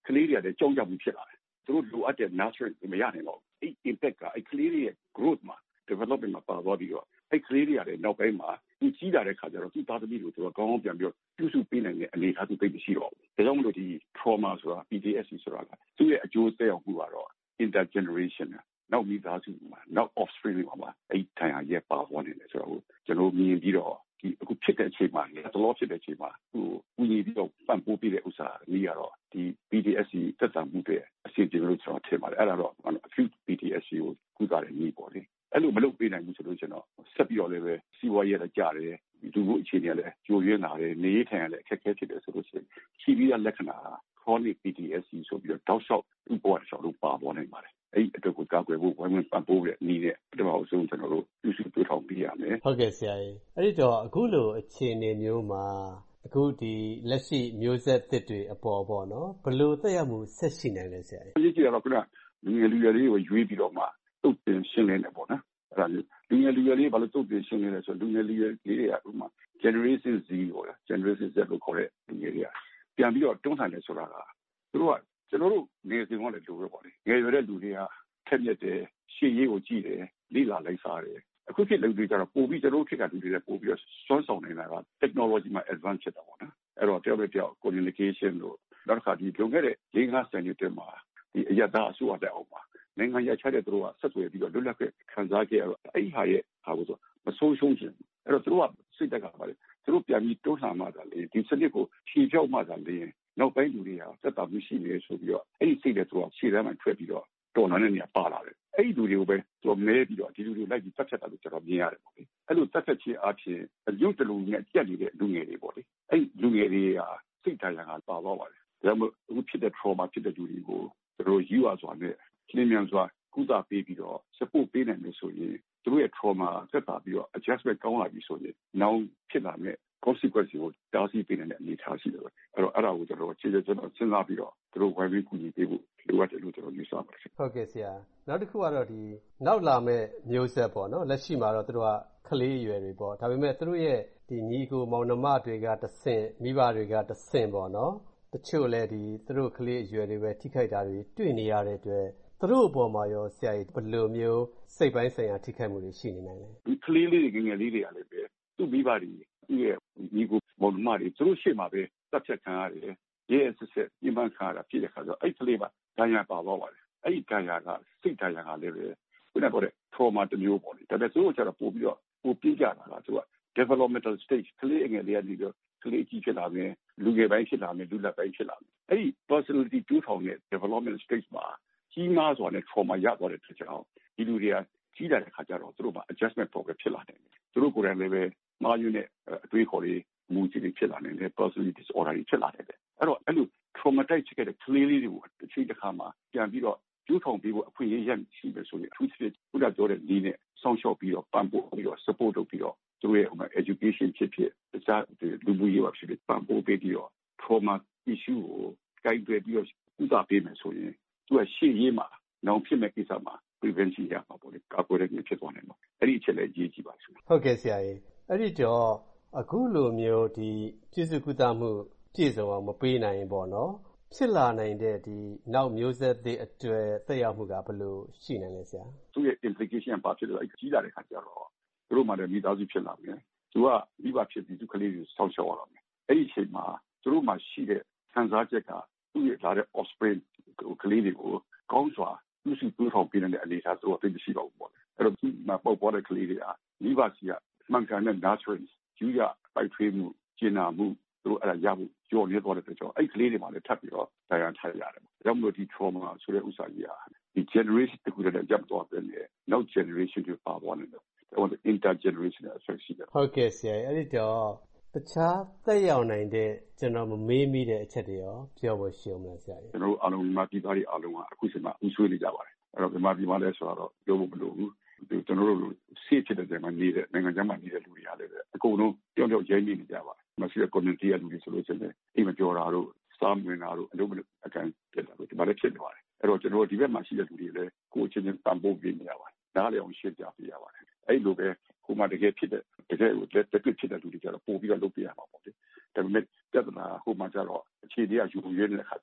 လေးတွေကလည်းကြောက်ကြမှုဖြစ်လာတယ်သူတို့လိုအပ်တဲ့ nurturing မရနိုင်တော့အဲ့ impact ကအဲ့ကလေးတွေရဲ့ growth မှာ development မှာပါသွားပြီးတော့အဲ့ကလေးတွေကလည်းနောက်ပိုင်းမှာသူကြီးလာတဲ့ခါကျတော့သူသားသမီးတို့သူကကောင်းကောင်းပြန်ပြီးပြုစုပေးနိုင်တဲ့အနေအထားသူသိမရှိတော့ဘူးဒါကြောင့်မလို့ဒီ trauma ဆိုတာ P T S D ဆိုတာကသူ့ရဲ့အကျိုးသက်ရောက်မှုကတော့ intergeneration နောက်မိသားစုမှာနောက် offspring တွေမှာအဲ့ထိုင်ရရဲ့ပါသွားနေတယ်ဆိုတော့ကျွန်တော်မြင်ပြီးတော့ဒီအခုဖြစ်တဲ့အချိန်မှာတော်တော်ဖြစ်တဲ့အချိန်မှာဟိုဦးညီပြီးတော့ပံ့ပိုးပေးတဲ့ဥစ္စာနေရတော့ဒီ P T S D သက်သာမှုတွေအစီအစဉ်လို့ကျွန်တော်ထင်ပါတယ်အဲ့ဒါတော့ acute P T S D ကိုကုသတဲ့နည်းပေါ့လေအဲ့လိုမလုပ်ပေးနိုင်ဘူးဆိုလို့ကျွန်တော်ဆက်ပြီးတော့လည်းပဲစီးပွားရေးလည်းကြားတယ်ဒီလိုအခြေအနေလည်းကြိုရင်းလာတယ်နေထိုင်ရလည်းအခက်အခဲဖြစ်တယ်ဆိုလို့ရှိရင်ရှိပြီးတဲ့လက္ခဏာ chronic P T S D ဆိုပြီးတော့တောက်လျှောက်ဥပ္ပဝါဒဆောင်လို့ပါပေါ်နိုင်ပါတယ်အဲ့ဒီအတွက်ကိုကာကွယ်ဖို့ဝိုင်းဝန်းပံ့ပိုးတဲ့နည်းနဲ့ပထမဆုံးကျွန်တော်တို့ပြုစုပြောထောင်ပေးရမယ်ဟုတ်ကဲ့ဆရာကြီးအဲ့ဒီတော့အခုလိုအခြေအနေမျိုးမှာအခုဒီလက်ရှိမျိုးဆက်သစ်တွေအပေါ်ပေါ့နော်ဘယ်လိုသက်ရောက်မှုဆက်ရှိနိုင်လဲဆရာကြီးအရေးကြီးတာတော့ခုနလူငယ်လူရွယ်လေးကိုရွေးပြီးတော့မှတုတ်တင်ရှင်းလင်းနေပေါ့နော်အဲ့ဒါလူငယ်လူရွယ်လေးဘာလို့တုတ်တင်ရှင်းလင်းလဲဆိုလူငယ်လူရွယ်လေးတွေကဥပမာ generation Z ပေါ့နော် generation Z လို့ခေါ်တဲ့လူငယ်တွေကပြန်ပြီးတော့တွန်းလှန်တယ်ဆိုတာကသူတို့ကကျွန်တော်တို့နေစဉ်ကလည်းလိုပဲပေါ့လေငယ်ရွယ်တဲ့လူတွေကထက်မြက်တယ်ရှေ့ရေးကိုကြည့်တယ်လိလာလိုက်စားတယ်အခုဖြစ်လူတွေကျတော့ပို့ပြီးကျွန်တော်တို့ခေတ်ကလူတွေလည်းပို့ပြီးတော့စွမ်းဆောင်နေတာက technology မှာ advance ဖြစ်တာပေါ့နော်အဲ့တော့တယောက်တစ်ယောက် communication လို့နောက်တစ်ခါဒီလုံခဲ့တဲ့၄၅စံတွေတက်မှာဒီအရသာအစိုးရတဲ့အောင်မှာနိုင်ငံရချတဲ့သူတို့ကဆက်သွယ်ပြီးတော့လွတ်လပ်ခွင့်ခံစားခဲ့ရတော့အဲ့ဒီဟာရဲ့ဟာကိုဆိုမဆိုးရှုံးခြင်းအဲ့တော့သူတို့ကစိတ်တက်ကပါလေသူတို့ပြန်ပြီးတွန်းလှန်မှသာလေဒီစနစ်ကိုဖြေဖြောက်မှသာလေနောက်ပိုင်းလူတွေကသက်သာမှုရှိနေဆိုပြီးတော့အဲ့ဒီစိတ်တွေသူကခြေတမ်းမှထွက်ပြီးတော့တော်လာတဲ့နေရာပါလာတယ်အဲ့ဒီလူတွေကိုပဲသူကမဲပြီးတော့ဒီလူတွေလိုက်ပြီးတက်ဖြတ်တာလို့ကျွန်တော်မြင်ရတယ်ပေါ့လေအဲ့လိုတက်ဖြတ်ခြင်းအပြင်အယုတ်တလူနဲ့ကြက်နေတဲ့လူငယ်တွေပေါ့လေအဲ့လူငယ်တွေကစိတ်ဓာတ်ရံကပါသွားပါတယ်ဒါမှမဟုတ်အခုဖြစ်တဲ့ trauma ဖြစ်တဲ့လူတွေကိုသူတို့ယူရစွာနဲ့လင်းမြန်စွာကုသပေးပြီးတော့ support ပေးနိုင်လို့ဆိုရင်သူတို့ရဲ့ trauma သက်သာပြီးတော့ adjustment ကောင်းလာပြီဆိုရင်နောက်ဖြစ်လာမယ့် consequence ကိုတားဆီးပေးနိုင်တဲ့အနေအထားရှိတယ်ပဲအဲ့တော့အဲ့ဒါကိုကျွန်တော်ခြေခြေကျွန်တော်စဉ်းစားပြီးတော့သူတို့ဝိုင်းပြီးကူညီပေးဖို့လိုအပ်တယ်လို့ကျွန်တော်ယူဆပါတယ်ဟုတ်ကဲ့ဆရာနောက်တစ်ခုကတော့ဒီနောက်လာမဲ့မျိုးဆက်ပေါ့နော်လက်ရှိမှာတော့သူတို့ကကလေးအရွယ်တွေပေါ့ဒါပေမဲ့သူတို့ရဲ့ဒီညီကိုမောင်နှမတွေကတဆင့်မိဘတွေကတဆင့်ပေါ့နော်တချို့လည်းဒီသူတို့ကလေးအရွယ်တွေပဲထိခိုက်တာတွေတွေ့နေရတဲ့အတွက်သူတို့အပေါ်မှာရောဆရာကြီးဘယ်လိုမျိုးစိတ်ပိုင်းဆိုင်ရာထိခိုက်မှုတွေရှိနေနိုင်လဲဒီကလေးလေးတွေငယ်လေးတွေကလည်းပဲသူ့မိဘတွေသူ့ရဲ့ညီကိုမောင်နှမတွေသူတို့ရှေ့မှာပဲတပ်ဖြတ်ခံရတယ်ရဲအစစ်စစ်ပြင်ပန်းခံရတာဖြစ်တဲ့ခါကျတော့အဲ့ကလေးကဒဏ်ရာပါသွားပါတယ်အဲ့ဒီဒဏ်ရာကစိတ်ဒဏ်ရာကလည်းပဲခုနကပြောတဲ့ trauma တစ်မျိုးပေါ့လေဒါပေမဲ့သူတို့ကျတော့ပို့ပြီးတော့ပိုပြင်းကြတာလားသူက developmental stage ကလေးငယ်လေးကနေပြီးတော့ကလေးကြီးဖြစ်လာမယ်လူငယ်ပိုင်းဖြစ်လာမယ်လူလတ်ပိုင်းဖြစ်လာမယ်အဲ့ဒီ personality တူထောင်တဲ့ development stage မှာကြီးမားစွာနဲ့ trauma ရသွားတဲ့အတွက်ကြောင့်ဒီလူတွေကကြီးလာတဲ့ခါကျတော့သူတို့မှာ adjustment problem ဖြစ်လာတယ်သူတို့ကိုယ်တိုင်လည်းပဲမာယူနဲ့အတွေးခေါ်တွေမူကြီးတွေဖြစ်လာနေတယ် personality disorder တွေဖြစ်လာတယ်အဲ့တော့အဲ့လို traumatized ဖြစ်တဲ့ကလေးလေးတွေကိုတစ်ချိန်တစ်ခါမှာပြန်ပြီးတော့ကျိုးထောင်ပြီးဖို့အခွင့်အရေးရရှိမယ်ဆိုရင်အထူးသဖြင့်ခုနပြောတဲ့နည်းနဲ့စောင့်ရှောက်ပြီးတော့ပံ့ပိုးပြီးတော့ support လုပ်ပြီးတော့သူတို့ရဲ့ education ဖြစ်ဖြစ်တခြားလူမှုရေးပါဖြစ်ဖြစ်ပံ့ပိုးပေးပြီးတော့ trauma issue ကိုကိုင်တွယ်ပြီးတော့ကုသပေးမယ်ဆိုရင်သူကရှေ့ရေးမှာနောက်ဖြစ်မဲ့ကိစ္စမှာ prevention ရမှာပေါ့လေကာကွယ်တဲ့ဖြစ်သွားနိုင်မှာအဲ့ဒီအချက်လည်းရေးကြည့်ပါဆိုဟုတ်ကဲ့ဆရာကြီးအဲ့ဒီတော့အခုလိုမျိုးဒီပြည်စုကုသမှုပြည့်စုံအောင်မပေးနိုင်ပေါ့နော်ဖြစ်လာနိုင်တဲ့ဒီနောက်မျိုးဆက်သစ်အတွက်သက်ရောက်မှုကဘယ်လိုရှိနိုင်လဲဆရာသူ့ရဲ့ implication ပါဖြစ်လို့အဲ့ကြီးလာတဲ့ခါကျတော့သူတို့မှလည်းမိသားစုဖြစ်လာမယ်သူကမိဘဖြစ်ပြီးသူကလေးကိုစောင့်ရှောက်ရအောင်အဲ့ဒီအချိန်မှာသူတို့မှရှိတဲ့ခံစားချက်ကသူ့ရဲ့လာတဲ့ offspring ကိုကလေးတွေကိုကောင်းစွာသူ့စီပူထောင်ပေးတဲ့အနေအထားသူကသိရှိတော့ပေါ့အဲ့တော့ဒီမှာပေါ့ပေါ်တဲ့ကလေးတွေကမိဘစီကမှန်ကန်တဲ့ nurturing ယူရပိုက်ထွေးမှုကျင်နာမှုသူတို့အဲ့ဒါရဖို့ကြော်နေသွားတဲ့အတွက်ကြောင့်အဲ့ကလေးတွေမှလည်းထပ်ပြီးတော့တရားထားရတယ်။ဒါမှမဟုတ်ဒီ trauma ဆိုတဲ့ဥစ္စာကြီးဟာဒီ generation တခုတည်းနဲ့ရပ်သွားတယ်လေ။နောက် generation တွေပါသွားတယ်။ဒါက intergenerational effect ရှိတယ်။ဟုတ်ကဲ့ဆရာအဲ့ဒီတော့တခြားသက်ရောက်နိုင်တဲ့ကျွန်တော်မမေးမိတဲ့အချက်တွေရောပြောဖို့ရှိအောင်မလားဆရာကြီးကျွန်တော်အားလုံးမှာပြည်သားတွေအားလုံးကအခုချိန်မှာဥဆွေးနေကြပါတယ်အဲ့တော့ဒီမှာဒီမှာလဲဆိုတော့ပြောဖို့မလိုဘူးကျွန်တော်တို့ဆေးဖြစ်တဲ့နေရာမှာနေတဲ့နိုင်ငံခြားမှာနေတဲ့လူတွေအားလည်းအကုန်လုံးပြောင်းပြောင်းရင်းနေကြပါမရှိတဲ့ community ရလူတွေဆိုလို့ရှိရင်အိမ်မပြောတာတို့စားမဝင်တာတို့အလုပ်အကန်ဖြစ်တာတို့ဒီမှာလည်းဖြစ်နေပါတယ်အဲ့တော့ကျွန်တော်ဒီဘက်မှာရှိတဲ့လူတွေလည်းကိုယ်ချင်းချင်းတန်ဖိုးပေးနေရပါတယ်ဒါလည်းအောင်ရှင်းပြပေးရပါတယ်အဲ့လိုပဲခုမှတကယ်ဖြစ်တဲ့တကယ်ကိုလက်တွေ့ဖြစ်တဲ့လူတွေကြတော့ပို့ပြီးတော့လုပ်ပြရမှာပေါ့လေဒါပေမဲ့ပြဿနာဟိုမှာကျတော့အခြေတွေကယူရင်းတဲ့ခါကျတော့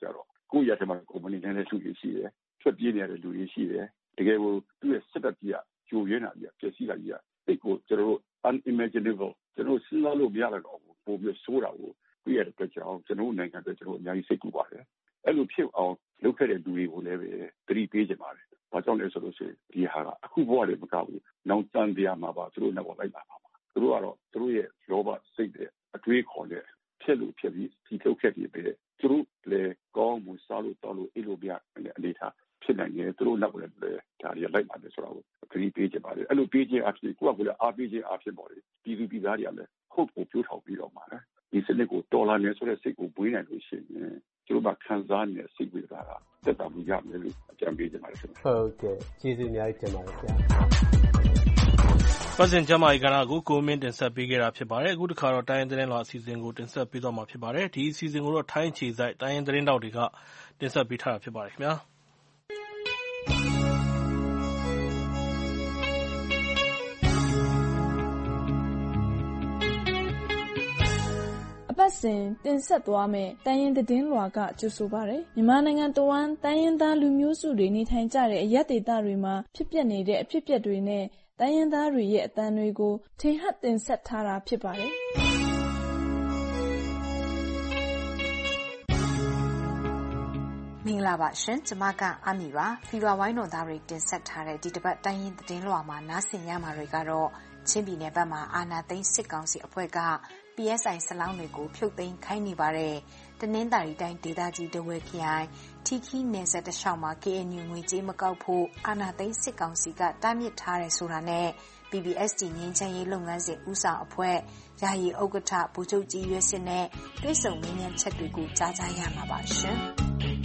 ကိုယ့်ရတဲ့မှာကိုယ်မနေနိုင်တဲ့လူတွေရှိတယ်ထွက်ပြေးနေရတဲ့လူတွေရှိတယ်တကယ်ကိုသူ့ရဲ့စစ်တပ်ကြီးကဂျိုရင်းတာကြီးကပျက်စီးတာကြီးကတိတ်ကိုကျွန်တော်တို့ unimaginable ကျွန်တော်စဉ်းစားလို့မရတော့ဘူးပို့ပြီးဆိုးတာကိုတွေ့ရတဲ့အတွက်ကြောင့်ကျွန်တော်နိုင်ငံအတွက်ကျွန်တော်အများကြီးစိတ်ကူပါတယ်အဲ့လိုဖြစ်အောင်လုပ်ခဲ့တဲ့လူတွေကိုလည်းပဲသတိပေးကြပါတယ်ဘာကြောင့်လဲဆိုလို့ရှိရင်ဒီဟာကအခုဘဝတွေမကဘူးနောက်တန်တရားမှာပါသူတို့နောက်လိုက်လာပါမှာသူတို့ကတော့သူတို့ရဲ့လောဘစိတ်တဲ့အတွေးခေါ်တဲ့ဖြစ်လို့ဖြစ်ပြီးဒီထုတ်ခဲ့ပြီးပဲသူတို့လည်းကောင်းမှုစားလို့တောင်းလို့အိလိုပြအနေထားဖြစ်နိုင်တယ်သူတို့နောက်လည်းဒါတွေလိုက်လာတယ်ဆိုတော့ခရီးပေးကြပါတယ်အဲ့လိုပေးခြင်းအဖြစ်ကိုကကလည်းအားပေးခြင်းအဖြစ်ပေါ်တယ်ပြည်သူပြည်သားတွေကလည်းဟုတ်ကိုပြောထောက်ပြီးတော့မှာဒီစနစ်ကိုတော်လာနေဆိုတဲ့စိတ်ကိုပွေးနိုင်လို့ရှိရင်ကျတို့ကခံစားနေတဲ့စိတ်ဝေဒနာကတက်တာမှုရမယ်လို့အကြံပေးကြပါတယ်ခင်ဗျဟုတ်ကဲ့ကျေးဇူးအများကြီးတင်ပါတယ်ခင်ဗျာပတ်စင်ကျမကြီးကနာကိုကိုမင်းတင်ဆက်ပေးခဲ့တာဖြစ်ပါတယ်အခုတစ်ခါတော့တိုင်းရင်းသတင်းလွှာအစီအစဉ်ကိုတင်ဆက်ပေးတော့မှာဖြစ်ပါတယ်ဒီအစီအစဉ်ကိုတော့ထိုင်းခြေစိုက်တိုင်းရင်းသတင်းတောက်တွေကတင်ဆက်ပေးထားတာဖြစ်ပါတယ်ခင်ဗျာပတ်စဉ်တင်ဆက်သွားမယ်တိုင်းရင်းသတင်းလွှာကကြိုဆိုပါရယ်မြန်မာနိုင်ငံတဝန်းတိုင်းရင်းသားလူမျိုးစုတွေနေထိုင်ကြတဲ့အရပ်ဒေသတွေမှာဖြစ်ပျက်နေတဲ့အဖြစ်အပျက်တွေနဲ့တိုင်းရင်းသားတွေရဲ့အသံတွေကိုထင်ဟပ်တင်ဆက်ထားတာဖြစ်ပါတယ်မင်္ဂလာပါရှင်ကျွန်မကအာမီပါဖီဗာဝိုင်းတော်သားတွေတင်ဆက်ထားတဲ့ဒီတစ်ပတ်တိုင်းရင်းသတင်းလွှာမှာနားဆင်ရမှာတွေကတော့ချင်းပြည်နယ်ဘက်မှာအာဏာသိမ်းစစ်ကောင်စီအဖွဲ့ကP S I စလောင်းတွေကိုဖြုတ်သိမ်းခိုင်းနေပါတယ်။တနင်္သာရီတိုင်းဒေသကြီးတဝဲခရိုင်ထီခီနယ်စပ်တလျှောက်မှာ K N U ငွေကြေးမကောက်ဖို့အာဏာသိမ်းစစ်ကောင်စီကတားမြစ်ထားတယ်ဆိုတာနဲ့ P P S D ငြိမ်းချမ်းရေးလုပ်ငန်းစဉ်ဦးဆောင်အဖွဲ့ယာယီဥက္ကဋ္ဌဗိုလ်ချုပ်ကြီးရွေးစစ်နဲ့တွဲဆုံမင်းမြန်ချက်တွေကိုကြားကြရမှာပါရှင်။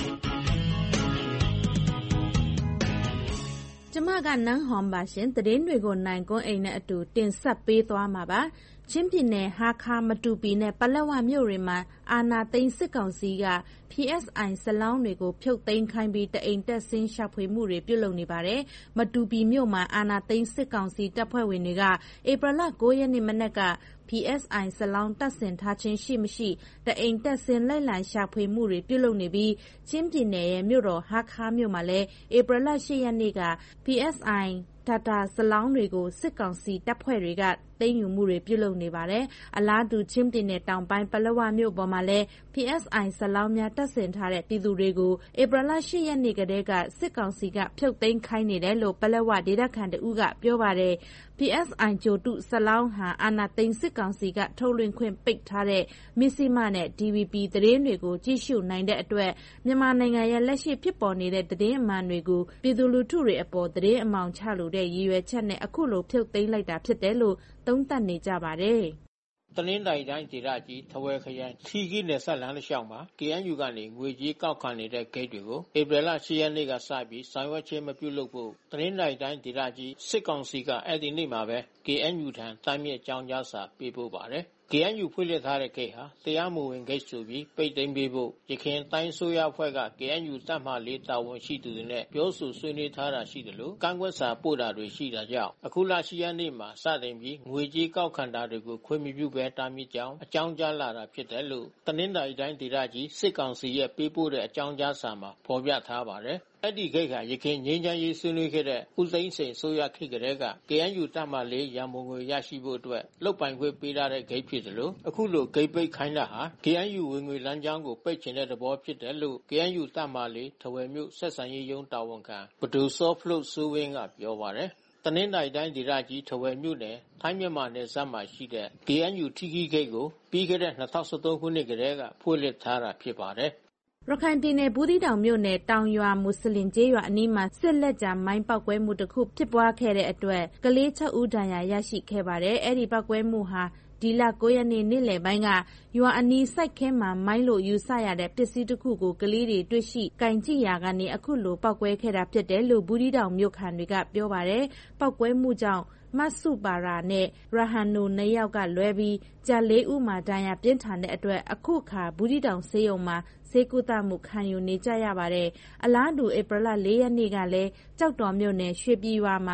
ကျမကနန်းဟွန်ပါရှင်သတင်းတွေကိုနိုင်ကွန်းအိမ်နဲ့အတူတင်ဆက်ပေးသွားမှာပါချင်းပြည်နယ်ဟာခါမတူပီနဲ့ပလက်ဝမြို့တွေမှာအာဏာသိမ်းစစ်ကောင်စီက P S I စလောင်းတွေကိုဖြုတ်သိမ်းခိုင်းပြီးတအိမ်တက်ဆင်းရှာဖွေမှုတွေပြုလုပ်နေပါတယ်။မတူပီမြို့မှာအာဏာသိမ်းစစ်ကောင်စီတပ်ဖွဲ့ဝင်တွေကဧပြီလ၉ရက်နေ့မနက်က P S I စလောင်းတပ်ဆင်ထားခြင်းရှိမရှိတအိမ်တက်ဆင်းလိုက်လံရှာဖွေမှုတွေပြုလုပ်နေပြီးချင်းပြည်နယ်ရဲ့မြို့တော်ဟာခါမြို့မှာလည်းဧပြီလ၈ရက်နေ့က P S Iတာတာစလောင်းတွေကိုစစ်ကောင်စီတပ်ဖွဲ့တွေကသိမ်းယူမှုတွေပြုလုပ်နေပါတယ်။အလားတူချင်းပြည်နယ်တောင်ပိုင်းပလက်ဝမြို့ပေါ်မှာလည်း P S I စလောင်းများတပ်ဆင်ထားတဲ့ပြည်သူတွေကိုဧပြီလ၈ရက်နေ့ကတည်းကစစ်ကောင်စီကဖြုတ်သိမ်းခိုင်းနေတယ်လို့ပလက်ဝဒေသခံတဦးကပြောပါတယ်။ P S I ဂျိုတုစလောင်းဟာအာဏာသိမ်းစစ်ကောင်စီကထုတ်လွှင့်ခွင့်ပိတ်ထားတဲ့မစ္စည်းမနဲ့ D V B သတင်းတွေကိုကြည့်ရှုနိုင်တဲ့အတွက်မြန်မာနိုင်ငံရဲ့လက်ရှိဖြစ်ပေါ်နေတဲ့သတင်းအမှန်တွေကိုပြည်သူလူထုတွေအပေါ်သတင်းအမှောင်ချလို့တဲ့ရည်ရွယ်ချက်နဲ့အခုလိုဖြုတ်သိမ်းလိုက်တာဖြစ်တယ်လို့သုံးသပ်နေကြပါတယ်။တနင်္သာရီတိုင်းဒေသကြီးထားဝယ်ခရိုင်ထီခီနယ်စပ်လမ်းတစ်လျှောက်မှာ K N U ကနေငွေကြေးကောက်ခံနေတဲ့ဂိတ်တွေကိုဧပြီလ၈ရက်နေ့ကစပြီးဆောင်ရွက်ခြင်းမပြုလုပ်ဖို့တနင်္သာရီတိုင်းဒေသကြီးစစ်ကောင်စီကအဲ့ဒီနေ့မှာပဲ K N U ထံတားမြစ်အကြောင်းကြားစာပေးပို့ပါတယ်။ K N U ဖွင့်လှစ်ထားတဲ့ဂိတ်ဟာတရားမဝင်ဂိတ်ဆိုပြီးပိတ်သိမ်းပေးဖို့ရခိုင်တိုင်းဆိုရအဖွဲ့က K N U တပ်မှလေးတာဝန်ရှိသူတွေနဲ့ပြောဆိုဆွေးနွေးထားတာရှိတယ်လို့ကန့်ကွက်စာပို့တာတွေရှိတာကြောင့်အခုလ၈ရက်နေ့မှာစတင်ပြီးငွေကြေးကောက်ခံတာတွေကိုခွင့်မပြုဘဲတားမြစ်ကြောင်းအကြောင်းကြားလာတာဖြစ်တယ်လို့တနင်္သာရီတိုင်းဒေသကြီးစစ်ကောင်စီရဲ့ပေးပို့တဲ့အကြောင်းကြားစာမှာဖော်ပြထားပါတယ်။အဲ့ဒီဂိတ်ဟာရခိုင်ငြိမ်းချမ်းရေးဆွေးနွေးခဲ့တဲ့ဦးသိန်းစိန်ဆိုရခေတ်ကလေးက K N U တပ်မှလေးရန်ပုံငွေရရှိဖို့အတွက်လုတ်ပိုင်ခွင့်ပေးထားတဲ့ဂိတ်ဖြစ်တယ်လို့အခုလိုဂိတ်ပိတ်ခိုင်းတာဟာ K N U ဝင်ငွေလမ်းကြောင်းကိုပိတ်ချင်တဲ့သဘောဖြစ်တယ်လို့ K N U တပ်မှလေးထဝယ်မြို့ဆက်ဆံရေးရုံးတာဝန်ခံဘဒူစောဖလုတ်စိုးဝင်းကပြောပါတယ်။တနင်္သာရီတိုင်းဒေသကြီးထဝယ်မြို့နယ်ထိုင်းမြန်မာနယ်စပ်မှာရှိတဲ့ K N U ထီခီဂိတ်ကိုပြီးခဲ့တဲ့၂၀၁၃ခုနှစ်ကတည်းကဖွင့်လှစ်ထားတာဖြစ်ပါတယ်။ရခိုင်ပြည်နယ်ဘူးသီးတောင်မြို့နယ်တောင်ရွာမွတ်စလင်ကျေးရွာအနီးမှာစစ်လက်ကျန်မိုင်းပောက်ကွဲမှုတစ်ခုဖြစ်ပွားခဲ့တဲ့အတွက်ကလေး၆ဦးဒဏ်ရာရရှိခဲ့ပါတယ်။အဲ့ဒီပောက်ကွဲမှုဟာဒီလ၉ရက်နေ့နေ့လယ်ပိုင်းကရွာအနီးစိုက်ခင်းမှာမိုင်းလို့ယူဆရတဲ့ပစ္စည်းတစ်ခုကိုကလေးတွေတွေ့ရှိကင်ကြည့်ရာကနေအခုလိုပောက်ကွဲခဲ့တာဖြစ်တယ်လို့ဘူးသီးတောင်မြို့ခံတွေကပြောပါတယ်။ပောက်ကွဲမှုကြောင့်မဆုပါရာနဲ့ရဟန်နိုနှစ်ယောက်ကလွဲပြီးကြာလေးဦးမှာဒဏ်ရာပြင်းထန်တဲ့အတွက်အခုခါဘူးသီးတောင်ဆေးရုံမှာဆေးကုသမှုခံယူနေကြရပါတယ်။အလားတူဧပြီလ၄ရက်နေ့ကလည်းကြောက်တော်မြို့နယ်ရွှေပြည်ရွာမှာစ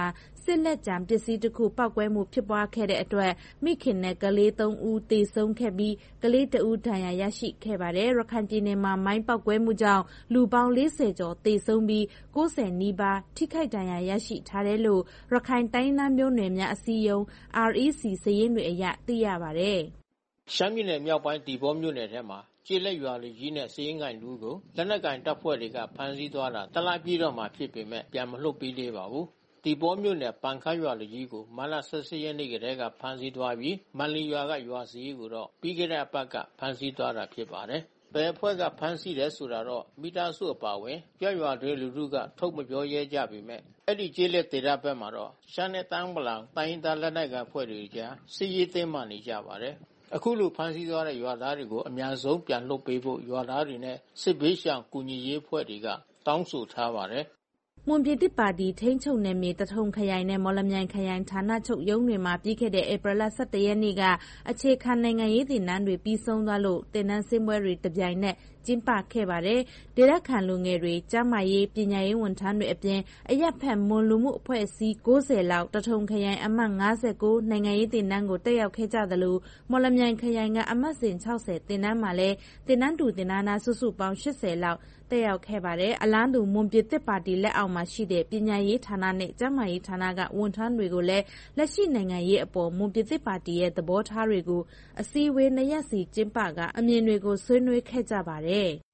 စစ်လက်ကျန်ပစ္စည်းတစ်ခုပောက်ကွဲမှုဖြစ်ပွားခဲ့တဲ့အတွက်မိခင်နဲ့ကလေးသုံးဦးသေဆုံးခဲ့ပြီးကလေးတစ်ဦးဒဏ်ရာရရှိခဲ့ပါတယ်။ရခိုင်ပြည်နယ်မှာမိုင်းပောက်ကွဲမှုကြောင့်လူပေါင်းလေးဆယ်ကျော်သေဆုံးပြီး၉၀နီးပါးထိခိုက်ဒဏ်ရာရရှိထားတယ်လို့ရခိုင်တိုင်းဒေသမျိုးနွယ်များအစည်းအရုံး R E C စာရင်းတွေအရသိရပါတယ်။ရှမ်းပြည်နယ်မြောက်ပိုင်းဒီဘောမြို့နယ်ထဲမှာကျေးလက်ရွာလူကြီးနဲ့စည်ရင်ကိုင်လူကိုလက်နက်ကင်တပ်ဖွဲ့တွေကဖမ်းဆီးသွားတာတလပြည့်တော့မှဖြစ်ပေမဲ့ပြန်မလွတ်ပေးသေးပါဘူး။ဒီဘောမြို့နယ်ပန်ခါရွာလူကြီးကိုမတ်လ၁၈ရက်နေ့ကတည်းကဖမ်းဆီးသွားပြီးမန်လီရွာကရွာစည်းကိုတော့ပြီးခဲ့တဲ့အပတ်ကဖမ်းဆီးသွားတာဖြစ်ပါတယ်။ဘယ်အဖွဲ့ကဖမ်းဆီးတယ်ဆိုတာတော့မိသားစုအပါဝင်ကြွရွာတွေလူထုကထုတ်မပြောရဲကြပေမဲ့အဲ့ဒီကျေးလက်ဒေသဘက်မှာတော့ရှမ်းနဲ့တန်းပလောင်တိုင်းရင်းသားလက်နက်ကိုင်အဖွဲ့တွေကြားစစ်ရေးသိမ်းမှနေကြပါတယ်။အခုလိုဖမ်းဆီးသွားတဲ့ရွာသားတွေကိုအများဆုံးပြန်လွှတ်ပေးဖို့ရွာသားတွေနဲ့စစ်ဘေးရှောင်ကူညီရေးအဖွဲ့တွေကတောင်းဆိုထားပါတယ်။မွန်ပြည်သစ်ပါတီထိန်းချုပ်နယ်မြေတထုံခရိုင်နဲ့မော်လမြိုင်ခရိုင်ဌာနချုပ်ရုံးတွေမှာပြီးခဲ့တဲ့ဧပြီလ၁၁ရက်နေ့ကအခြေခံနိုင်ငံရေးသင်တန်းတွေပြီးဆုံးသွားလို့သင်တန်းဆင်းပွဲတွေတပြိုင်နက်ကျင်းပခဲ့ပါတယ်။ဒေသခံလူငယ်တွေကျန်းမာရေးပညာရေးဝန်ထမ်းတွေအပြင်အရပ်ဖက်မွန်လူမှုအဖွဲ့အစည်း၉၀လောက်တထုံခရိုင်အမှတ်၅၉နိုင်ငံရေးသင်တန်းကိုတက်ရောက်ခဲ့ကြသလိုမော်လမြိုင်ခရိုင်ကအမှတ်စဉ်၆၀သင်တန်းမှာလည်းသင်တန်းတူသင်တန်းသားစုစုပေါင်း၈၀လောက်တက်ရောက်ခဲ့ပါတယ်။အလားတူမွန်ပြည်သစ်ပါတီလက်အောက်မှာရှိတဲ့ပညာရေးဌာနနဲ့ကျန်းမာရေးဌာနကဝန်ထမ်းတွေကိုလည်းလက်ရှိနိုင်ငံရေးအပေါ်မွန်ပြည်သစ်ပါတီရဲ့သဘောထားတွေကိုအစည်းအဝေးနှစ်ရက်စီကျင်းပကအမြင်တွေကိုဆွေးနွေးခဲ့ကြပါတယ်။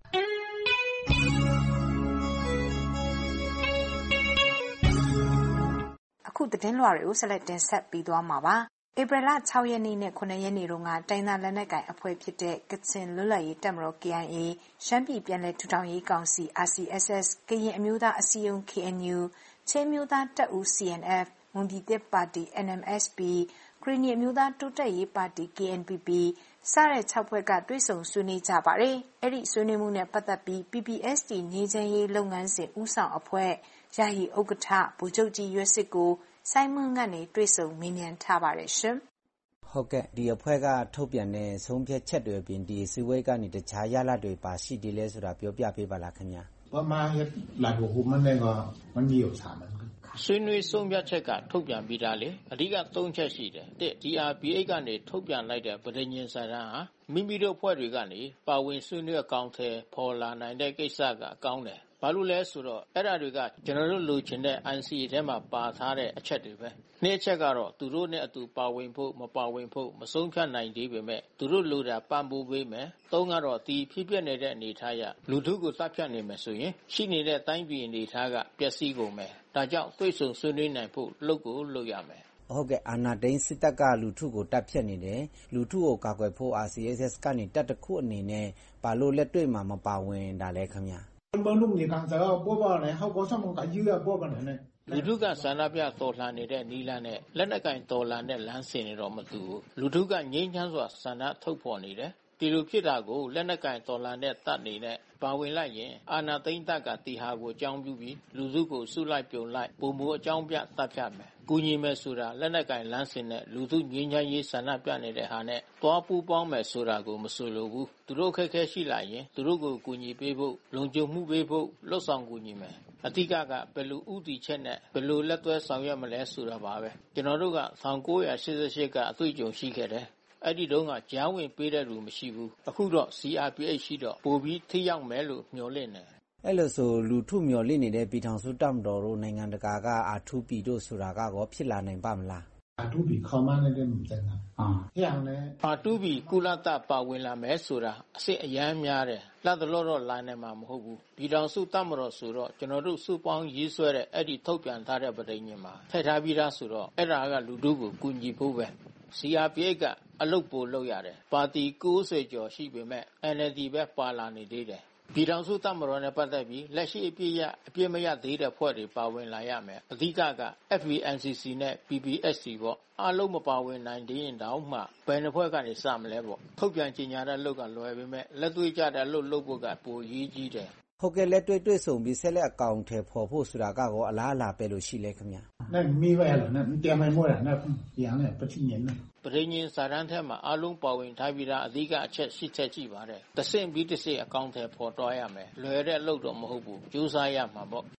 အခုသတင်းလွှာတွေကိုဆက်လက်တင်ဆက်ပေးသွားမှာပါ။ဧပြီလ၆ရက်နေ့နဲ့၇ရက်နေ့တုန်းကတိုင်းသားလက်နက်ကိုင်အဖွဲ့ဖြစ်တဲ့ကချင်လွတ်လပ်ရေးတပ်မတော် K I A ရှမ်းပြည်ပြည်နယ်ထူထောင်ရေးကောင်စီ R C S S ကရင်အမျိုးသားအစည်းအရုံး K N U ချင်းမျိုးသားတပ်ဦး C N F မွန်ပြည်သစ်ပါတီ N M S P ကရင်နီအမျိုးသားတိုးတက်ရေးပါတီ K N P P စတဲ့၆ဖွဲ့ကတွေ့ဆုံဆွေးနွေးကြပါတယ်။အဲ့ဒီဆွေးနွေးမှုနဲ့ပတ်သက်ပြီး P P S D ငြိမ်းချမ်းရေးလုပ်ငန်းစဉ်ဦးဆောင်အဖွဲ့ယာယီဥက္ကဋ္ဌဗိုလ်ချုပ်ကြီးရွက်စစ်ကိုစိုင်းမွန်းကနေတွေ့ဆုံမေးမြန်းထားပါတယ်ရှင်။ဟုတ်ကဲ့ဒီအဖွဲ့ကထုတ်ပြန်တဲ့ဆုံးဖြတ်ချက်တွေအပြင်ဒီစည်းဝေးကနေတခြားရလဒ်တွေပါရှိတယ်လဲဆိုတာပြောပြပေးပါလားခင်ဗျာ။ဘာမှလာဖို့ဟိုမနေ့ကမနီရောက်စားမယ်ဆွေးနွေးဆုံးဖြတ်ချက်ကထုတ်ပြန်ပြီးသားလေအဓိကသုံးချက်ရှိတယ်တစ် D R B A ကနေထုတ်ပြန်လိုက်တဲ့ပဋိညာဉ်စာတမ်းဟာမိမိတို့ဖွဲ့တွေကနေပါဝင်ဆွေးနွေးအကောင့်ထဲပေါ်လာနိုင်တဲ့ကိစ္စကအကောင်းတယ်ဘာလို့လဲဆိုတော့အဲ့ဒါတွေကကျွန်တော်တို့လိုချင်တဲ့ N C A ထဲမှာပါထားတဲ့အချက်တွေပဲနှစ်ချက်ကတော့သူတို့နဲ့အတူပါဝင်ဖို့မပါဝင်ဖို့မဆုံးဖြတ်နိုင်သေးပေမဲ့သူတို့လိုတာပံ့ပိုးပေးမယ်သုံးကတော့ဒီဖြစ်ပျက်နေတဲ့အနေထားရလူထုကိုတပ်ဖြတ်နေမယ်ဆိုရင်ရှိနေတဲ့တိုင်းပြည်အနေထားကပျက်စီးကုန်မယ်ဒါကြောင့်တွေ့ဆုံဆွေးနွေးနိုင်ဖို့လုပ်ကိုလုပ်ရမယ်ဟုတ်ကဲ့အာနာဒိန်းစစ်တပ်ကလူထုကိုတပ်ဖြတ်နေတယ်လူထုကိုကာကွယ်ဖို့ R C S S ကနေတပ်တစ်ခုအနေနဲ့ပါလို့လက်တွေ့မှာမပါဝင်တာလဲခင်ဗျာဘလုံးနေကန်စားပေါ်ပါနဲ့ဟောက်ကောဆောင်ကယူရပေါ်ပါနဲ့လူထုကဆန္ဒပြတော်လှန်နေတဲ့နီလန်းနဲ့လက်နက်ကင်တော်လှန်တဲ့လမ်းစဉ်တွေတော့မတူဘူးလူထုကငြိမ်းချမ်းစွာဆန္ဒထုတ်ဖော်နေတယ်ဒီလိုဖြစ်တာကိုလက်နက်ကင်တော်လှန်တဲ့တပ်နေနဲ့ပါဝင်လိုက်ရင်အာဏာသိမ်းတပ်ကတီဟာကိုအကြောင်းပြုပြီးလူစုကိုစုလိုက်ပြုံလိုက်ပုံမှုအကြောင်းပြတပ်ဖြတ်မယ်ကူညီမယ်ဆိုတာလက်နက်ကင်လမ်းစဉ်နဲ့လူထုငြိမ်းချမ်းရေးဆန္ဒပြနေတဲ့ဟာနဲ့တွားပူးပေါင်းမယ်ဆိုတာကိုမဆိုလိုဘူးသူတို့ခက်ခဲရှိလာရင်သူတို့ကိုကူညီပေးဖို့လုံခြုံမှုပေးဖို့လှုပ်ဆောင်ကူညီမယ်အတိကကဘယ်လိုဥတီချက်နဲ့ဘယ်လိုလက်သွဲဆောင်ရွက်မလဲဆိုတာပါပဲကျွန်တော်တို့က၁၉၈၈ကအတွေ့အကြုံရှိခဲ့တယ်အဲ့ဒီတုန်းကကြားဝင်ပေးတဲ့လူမရှိဘူးအခုတော့ C R P H ရှိတော့ပိုပြီးထိရောက်မယ်လို့မျှော်လင့်တယ်အဲ့လိုဆိုလူထုမျှော်လင့်နေတဲ့ပြည်ထောင်စုတပ်မတော်တို့နိုင်ငံတကာက R two P တို့ဆိုတာကရောဖြစ်လာနိုင်ပါမလား R two P ခေါ်မှလည်းမတင်တာအာဟျောင်းလဲ R two P ကုလတပ်ပါဝင်လာမယ်ဆိုတာအစစ်အယမ်းများတယ်လက်တလို့တော့လာနိုင်မှာမဟုတ်ဘူးပြည်ထောင်စုတပ်မတော်ဆိုတော့ကျွန်တော်တို့စုပေါင်းရေးဆွဲတဲ့အဲ့ဒီထုတ်ပြန်ထားတဲ့ပဋိညာဉ်မှာထည့်ထားပြီးသားဆိုတော့အဲ့ဒါကလူထုကိုကူညီဖို့ပဲ C R P H ကအလုပ်ပိုလုပ်ရတယ်ပါတီ၉၀ကျော်ရှိပေမဲ့ N L D ပဲပါလာနေသေးတယ်ပြည်ထောင်စုတပ်မတော်နဲ့ပတ်သက်ပြီးလက်ရှိအပြည့်ရအပြည့်မရသေးတဲ့ဖွဲ့တွေပါဝင်လာရမယ်အဓိကက F V N C C နဲ့ P P S C ပေါ့အားလုံးမပါဝင်နိုင်သေးရင်တောင်မှဘယ်နှစ်ဖွဲ့ကနေစမလဲပေါ့ထုတ်ပြန်ကြေညာတဲ့အလုပ်ကလွယ်ပေမဲ့လက်တွေ့ကျတဲ့အလုပ်လုပ်ဖို့ကပိုရေးကြီးတယ်ဟုတ်ကဲ့လက်တွေ့တွေ့ဆုံပြီးဆက်လက်အကောင့်ထဲပေါ်ဖို့ဆိုတာကရောအလားအလာပဲလို့ရှိလဲခင်ဗျာနဲ့မိပဲလို့နဲ့တရားမမို့ရနဲ့ပြန်နဲ့ပဋိညာဉ်နဲ့ပဋိညာဉ်စာတမ်းထဲမှာအားလုံးပါဝင်ထားပြီးသားအဓိကအချက်ရှိချက်ကြည့်ပါတယ်တဆင့်ပြီးတဆင့်အကောင့်ထဲပေါ်တော့ရမယ်လွယ်တဲ့အလုပ်တော့မဟုတ်ဘူးကြိုးစားရမှာပေါ့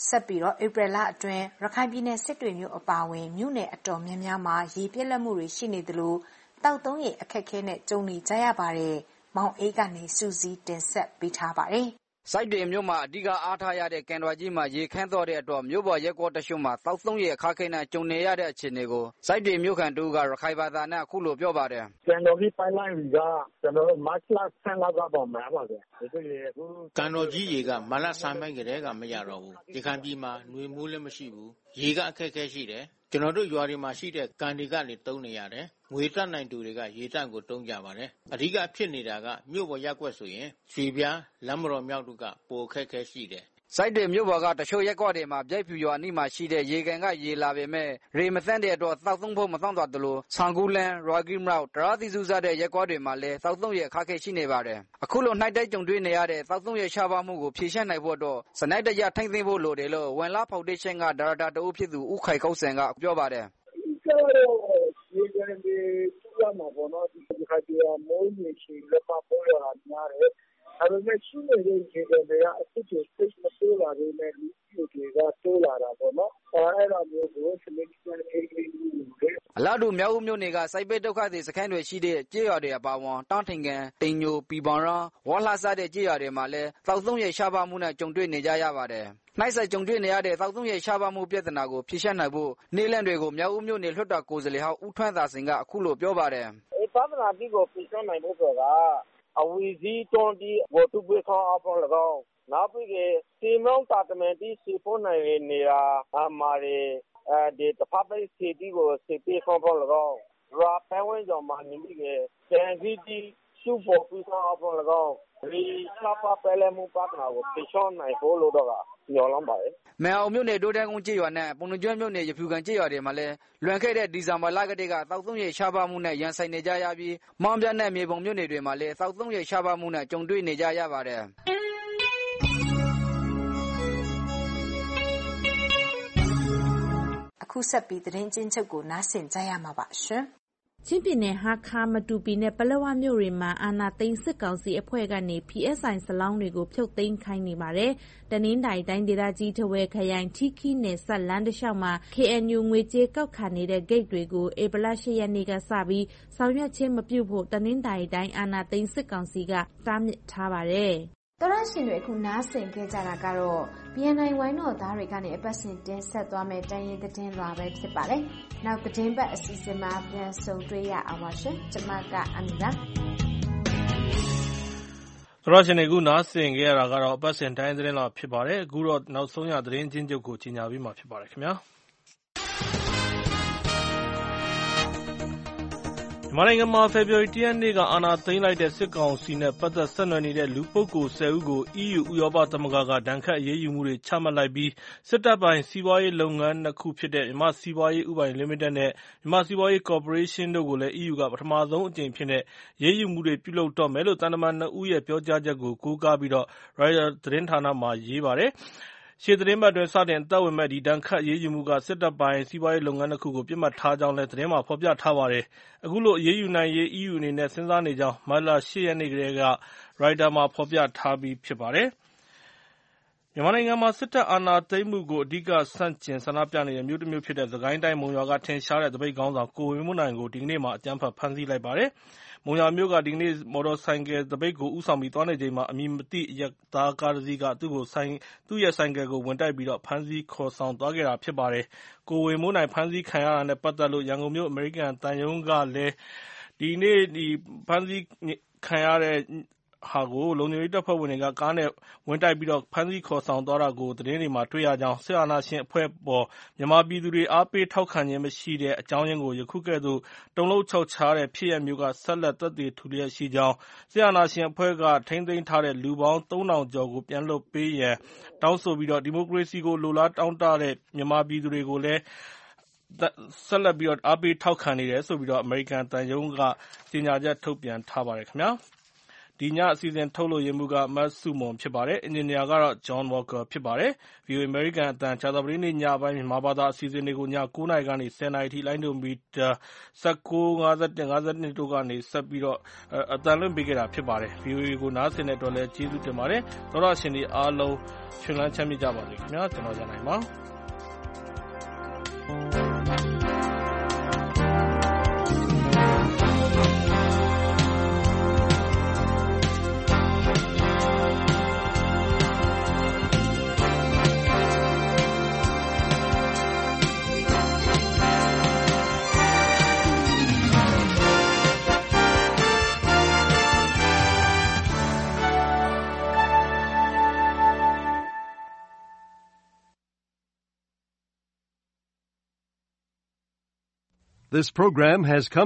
ဆက်ပြီးတော့ဧပြီလအတွင်းရခိုင်ပြည်နယ်စစ်တွေမြို့အပါအဝင်မြို့နယ်အတော်များများမှာရေပြည့်လက်မှုတွေရှိနေသလိုတောက်သုံးရေအခက်အခဲနဲ့ကြုံနေကြရပါတယ်။မောင်အေးကနေစူးစီးတင်ဆက်ပေးထားပါတယ်။စိုက်တွေမြို့မှာအဓိကအားထားရတဲ့ကန်တော်ကြီးမှာရေခမ်းတော့တဲ့အတွက်မြို့ပေါ်ရက်ကွက်တချို့မှာတောက်သုံးရေအခက်အခဲနဲ့ကြုံနေရတဲ့အခြေအနေကိုစိုက်တွေမြို့ခံတို့ကရခိုင်ဘာသာနဲ့အခုလိုပြောပါတယ်။ကန်တော်ကြီးပိုင်းလိုင်းကကျွန်တော်တို့မတ်လဆန်းလောက်ကပေါ်မှာပါဗျ။ဒီလိုအခုကန်တော်ကြီးရေကမလဆန်းပိုင်းကတည်းကမရတော့ဘူး။ဒီခံပြည်မှာຫນွေမိုးလည်းမရှိဘူး။ရေကအခက်အခဲရှိတယ်။ကျွန်တော်တို့ရွာတွေမှာရှိတဲ့ကန်တွေကနေတုံးနေရတယ်။ငွေတက်နိုင်သူတွေကရေတန့်ကိုတုံးကြပါတယ်။အဓိကဖြစ်နေတာကမြို့ပေါ်ရက်ကွက်ဆိုရင်ရွှေပြားလမ်းမတော်မြောက်တို့ကပိုအခက်အခဲရှိတယ်။စိုက်တွေမြို့ပေါ်ကတချို့ရက်ကွက်တွေမှာပြိုက်ဖြူရွာအနီးမှာရှိတဲ့ရေကန်ကရေလာပေမဲ့ရေမသန့်တဲ့အတွက်တောက်သုံးဖို့မသန့်တော့သလိုဆန်ကူလန်ရော်ဂီမောက်တရာသီစုစားတဲ့ရက်ကွက်တွေမှာလည်းတောက်သုံးရေအခက်အခဲရှိနေပါတယ်။အခုလိုနှိုက်တိုက်ကြုံတွေ့နေရတဲ့တောက်သုံးရေရှားပါမှုကိုဖြေရှင်းနိုင်ဖို့တော့စနိုက်တရထိမ့်သိမ်းဖို့လိုတယ်လို့ဝန်လာဖောင်ဒေးရှင်းကဒါရိုက်တာတဦးဖြစ်သူဦးခိုင်ကောက်စံကပြောပါတယ်။ကျွန်တော်ရေကန်တွေကျူရမှာပေါ့နော်ဒီခါကျတော့မိုးရေရှိလက်မပေါ်ရတာများတယ်။အဲ့လိုရှိနေတဲ့ရေကန်တွေကအစ်စ်တွေစိတ်မဆိုးလာသေးနဲ့ဒီတွေကတိုးလာတာပေါ့နော်။အဲ့ဒါမျိုးကိုစနစ်တကျထိန်းသိမ်းမှုတွေအလားတူမြောက်ဦးမြို့နယ်ကစိုက်ပိတ်ဒုက္ခသည်စခန်းတွေရှိတဲ့ကြေးရွာတွေအပါအဝင်တောင်းထင်ကန်တင်ညိုပီပောင်ရန်ဝါလှဆတဲ့ကြေးရွာတွေမှာလည်းတောက်သုံးရေရှားပါမှုနဲ့ကြုံတွေ့နေကြရပါတယ်။နှိုက်ဆက်ကြုံတွေ့နေရတဲ့တောက်သုံးရေရှားပါမှုပြဿနာကိုဖြေရှင်းနိုင်ဖို့နေလန့်တွေကိုမြောက်ဦးမြို့နယ်လွှတ်တော်ကိုယ်စားလှယ်ဟောင်းဦးထွန်းသာစင်ကအခုလိုပြောပါတယ်။အဲသာသနာတိကိုဖြေရှင်းနိုင်ဖို့ဆိုတာအဝီစီတွန်ဒီဘောတူပွေခေါအပေါ်၎င်းနောက်ပြီးစီမောင်းတာတမန်တီစီဖို့နိုင်နေတာအမာရီအဲဒီတဖက်ပိတ်စီတီကိုစီပီခေါပေါ်၎င်းရာပဲဝင်းကြောင့်မာနေပြီးကစံစီတီရှုဖို့ပွေခေါအပေါ်၎င်းဒီစပါပလဲမှုပတ်နာကိုဖြေရှင်းနိုင်ဖို့လို့တော့ညော်လမ်းပါတယ်။မဲအောင်မြို့နယ်ဒိုးတန်းကုန်းကြေးရွာနဲ့ပုံနှကျွန်းမြို့နယ်ရဖြူကန်ကြေးရွာတွေမှာလည်းလွန်ခဲ့တဲ့ဒီဇင်ဘာလကတည်းကတောက်သုံးရေရှားပါမှုနဲ့ရန်ဆိုင်နေကြရပြီးမောင်ပြတ်နဲ့မြေပုံမြို့နယ်တွေမှာလည်းတောက်သုံးရေရှားပါမှုနဲ့ကြုံတွေ့နေကြရပါတယ်။အခုဆက်ပြီးသတင်းချင်းချုပ်ကိုနားဆင်ကြရမှာပါရှင်။ချင်းပြည်နယ်ဟာခါမတူပီနဲ့ပလက်ဝမြို့တွေမှာအာဏာသိမ်းစစ်ကောင်စီအဖွဲ့ကနေ ပီ အက်စ် အိုင် စလောင်းတွေကိုဖြုတ်သိမ်းခိုင်းနေပါတယ်။တနင်္သာရီတိုင်းဒေသကြီးထားဝယ်ခရိုင်ထီခီနယ်စပ်လမ်းတစ်လျှောက်မှာ ကေအန်ယူ ငွေကြေးကောက်ခံနေတဲ့ဂိတ်တွေကိုဧပြီလ၈ရက်နေ့ကစပြီးဆောင်ရွက်ခြင်းမပြုဖို့တနင်္သာရီတိုင်းအာဏာသိမ်းစစ်ကောင်စီကတားမြစ်ထားပါတယ်။တော်ရရှင်တွေအခုနားဆင်ခဲ့ကြတာကတော့ ဘီ အန် အိုင် ဝိုင်းတော်သားတွေကနေအပတ်စဉ်တင်ဆက်သွားမယ့်တိုင်းရင်းသတင်းလွှာပဲဖြစ်ပါတယ်။နောက်သတင်းပတ်အစီအစဉ်မှာပြန်ဆုံတွေ့ရအောင်ပါရှင်။ကျွန်မကအမီပါ။တော်ရရှင်တွေအခုနားဆင်ခဲ့ရတာကတော့အပတ်စဉ်တိုင်းသတင်းလွှာဖြစ်ပါတယ်။အခုတော့နောက်ဆုံးရသတင်းချင်းချုပ်ကိုကြီးညာပြီးမှဖြစ်ပါတယ်ခင်ဗျာ။မြန်မာနိုင်ငံမှာဖေဖော်ဝါရီလ ၁ ရက်နေ့ကအာဏာသိမ်းလိုက်တဲ့စစ်ကောင်စီနဲ့ပတ်သက်ဆက်နွယ်နေတဲ့လူပုဂ္ဂိုလ် ၁၀ ဦးကို အီးယူ ဥရောပသမဂ္ဂကဒဏ်ခတ်အရေးယူမှုတွေချမှတ်လိုက်ပြီးစစ်တပ်ပိုင်စီးပွားရေးလုပ်ငန်းနှစ်ခုဖြစ်တဲ့မြန်မာ့စီးပွားရေးဦးပိုင်လီမိတက်နဲ့မြန်မာ့စီးပွားရေးကော်ပိုရေးရှင်းတို့ကိုလည်း အီးယူကပထမဆုံးအကြိမ်အဖြစ်အရေးယူမှုတွေပြုလုပ်တော့မယ်လို့သံတမန်နှစ်ဦးရဲ့ပြောကြားချက်ကိုကိုးကားပြီး ရိုက်တာသတင်းဌာနမှာရေးပါတယ်။ရှေ့သီတင်းပတ်အတွင်းစတင်အသက်ဝင်မယ့်ဒီဒဏ်ခတ်အရေးယူမှုကစစ်တပ်ပိုင်စီးပွားရေးလုပ်ငန်းနှစ်ခုကိုပစ်မှတ်ထားကြောင်းလည်းသတင်းမှာဖော်ပြထားပါတယ်။အခုလိုအရေးယူနိုင်ရေး အီးယူအနေနဲ့စဉ်းစားနေကြောင်းမတ်လ ၈ ရက်နေ့ကတည်းကရိုက်တာမှာဖော်ပြထားပြီးဖြစ်ပါတယ်။မြန်မာနိုင်ငံမှာစစ်တပ်အာဏာသိမ်းမှုကိုအဓိကဆန့်ကျင်ဆန္ဒပြနေတဲ့မြို့တစ်မြို့ဖြစ်တဲ့စစ်ကိုင်းတိုင်းမုံရွာကထင်ရှားတဲ့သပိတ်ခေါင်းဆောင်ကိုဝေမိုးနိုင်ကိုဒီကနေ့မှာအကြမ်းဖက်ဖမ်းဆီးလိုက်ပါတယ်။မုံရွာမြို့ကဒီကနေ့မော်တော်ဆိုင်ကယ်သပိတ်ကိုဦးဆောင်ပြီးသွားနေချိန်မှာအမည်မသိအရပ်သားကားတစ်စီးကသူ့ကိုဆိုင်သူ့ရဲ့ဆိုင်ကယ်ကိုဝင်တိုက်ပြီးဖမ်းဆီးခေါ်ဆောင်သွားခဲ့တာဖြစ်ပါတယ်။ကိုဝေမိုးနိုင်ဖမ်းဆီးခံရတာနဲ့ပတ်သက်လို့ရန်ကုန်မြို့အမေရိကန်သံရုံးကလည်းဒီနေ့ဒီဖမ်းဆီးခံရတဲ့ဟာကိုလုံခြုံရေးတပ်ဖွဲ့ဝင်တွေကကားနဲ့ဝင်တိုက်ပြီးဖမ်းဆီးခေါ်ဆောင်သွားတာကိုသတင်းတွေမှာတွေ့ရကြောင်းစစ်အာဏာရှင်အဖွဲ့ပေါ်မြန်မာပြည်သူတွေအားပေးထောက်ခံခြင်းမရှိတဲ့အကြောင်းရင်းကိုယခုကဲ့သို့တုန်လှုပ်ခြောက်ခြားတဲ့ဖြစ်ရပ်မျိုးကဆက်လက်သက်သေထူလျက်ရှိကြောင်းစစ်အာဏာရှင်အဖွဲ့ကထိန်းသိမ်းထားတဲ့လူပေါင်းသုံးထောင်ကျော်ကိုပြန်လွှတ်ပေးရန်တောင်းဆိုပြီးဒီမိုကရေစီကိုလိုလားတောင်းတတဲ့မြန်မာပြည်သူတွေကိုလည်းဆက်လက်ပြီးအားပေးထောက်ခံနေတယ်ဆိုပြီးအမေရိကန်သံရုံးကကြေညာချက်ထုတ်ပြန်ထားပါတယ်ခင်ဗျာ။ဒီညအစီအစဉ်ထုတ်လွှင့်ရေးမှူးကမဆုမွန်ဖြစ်ပါတယ်။ အင်ဂျင်နီယာကတော့ John Walker ဖြစ်ပါတယ်။ ဗွီအိုအေ အမေရိကန်အသံကြာသပတေးနေ့ညပိုင်းမြန်မာဘာသာအစီအစဉ်တွေကိုညကိုးနာရီကနေဆယ်နာရီအထိလိုင်းဒိုမီတာ၁၉၊၅၁၊၅၂ တို့ကနေဆက်ပြီးအသံလွှင့်ပေးခဲ့တာဖြစ်ပါတယ်။ ဗွီအိုအေကိုနားဆင်တဲ့အတွက်လည်းကျေးဇူးတင်ပါတယ်။သောတရှင်တွေအားလုံးရွှင်လန်းချမ်းမြေ့ကြပါစေခင်ဗျာ။ကျွန်တော်ရန်နိုင်ပါ This program has come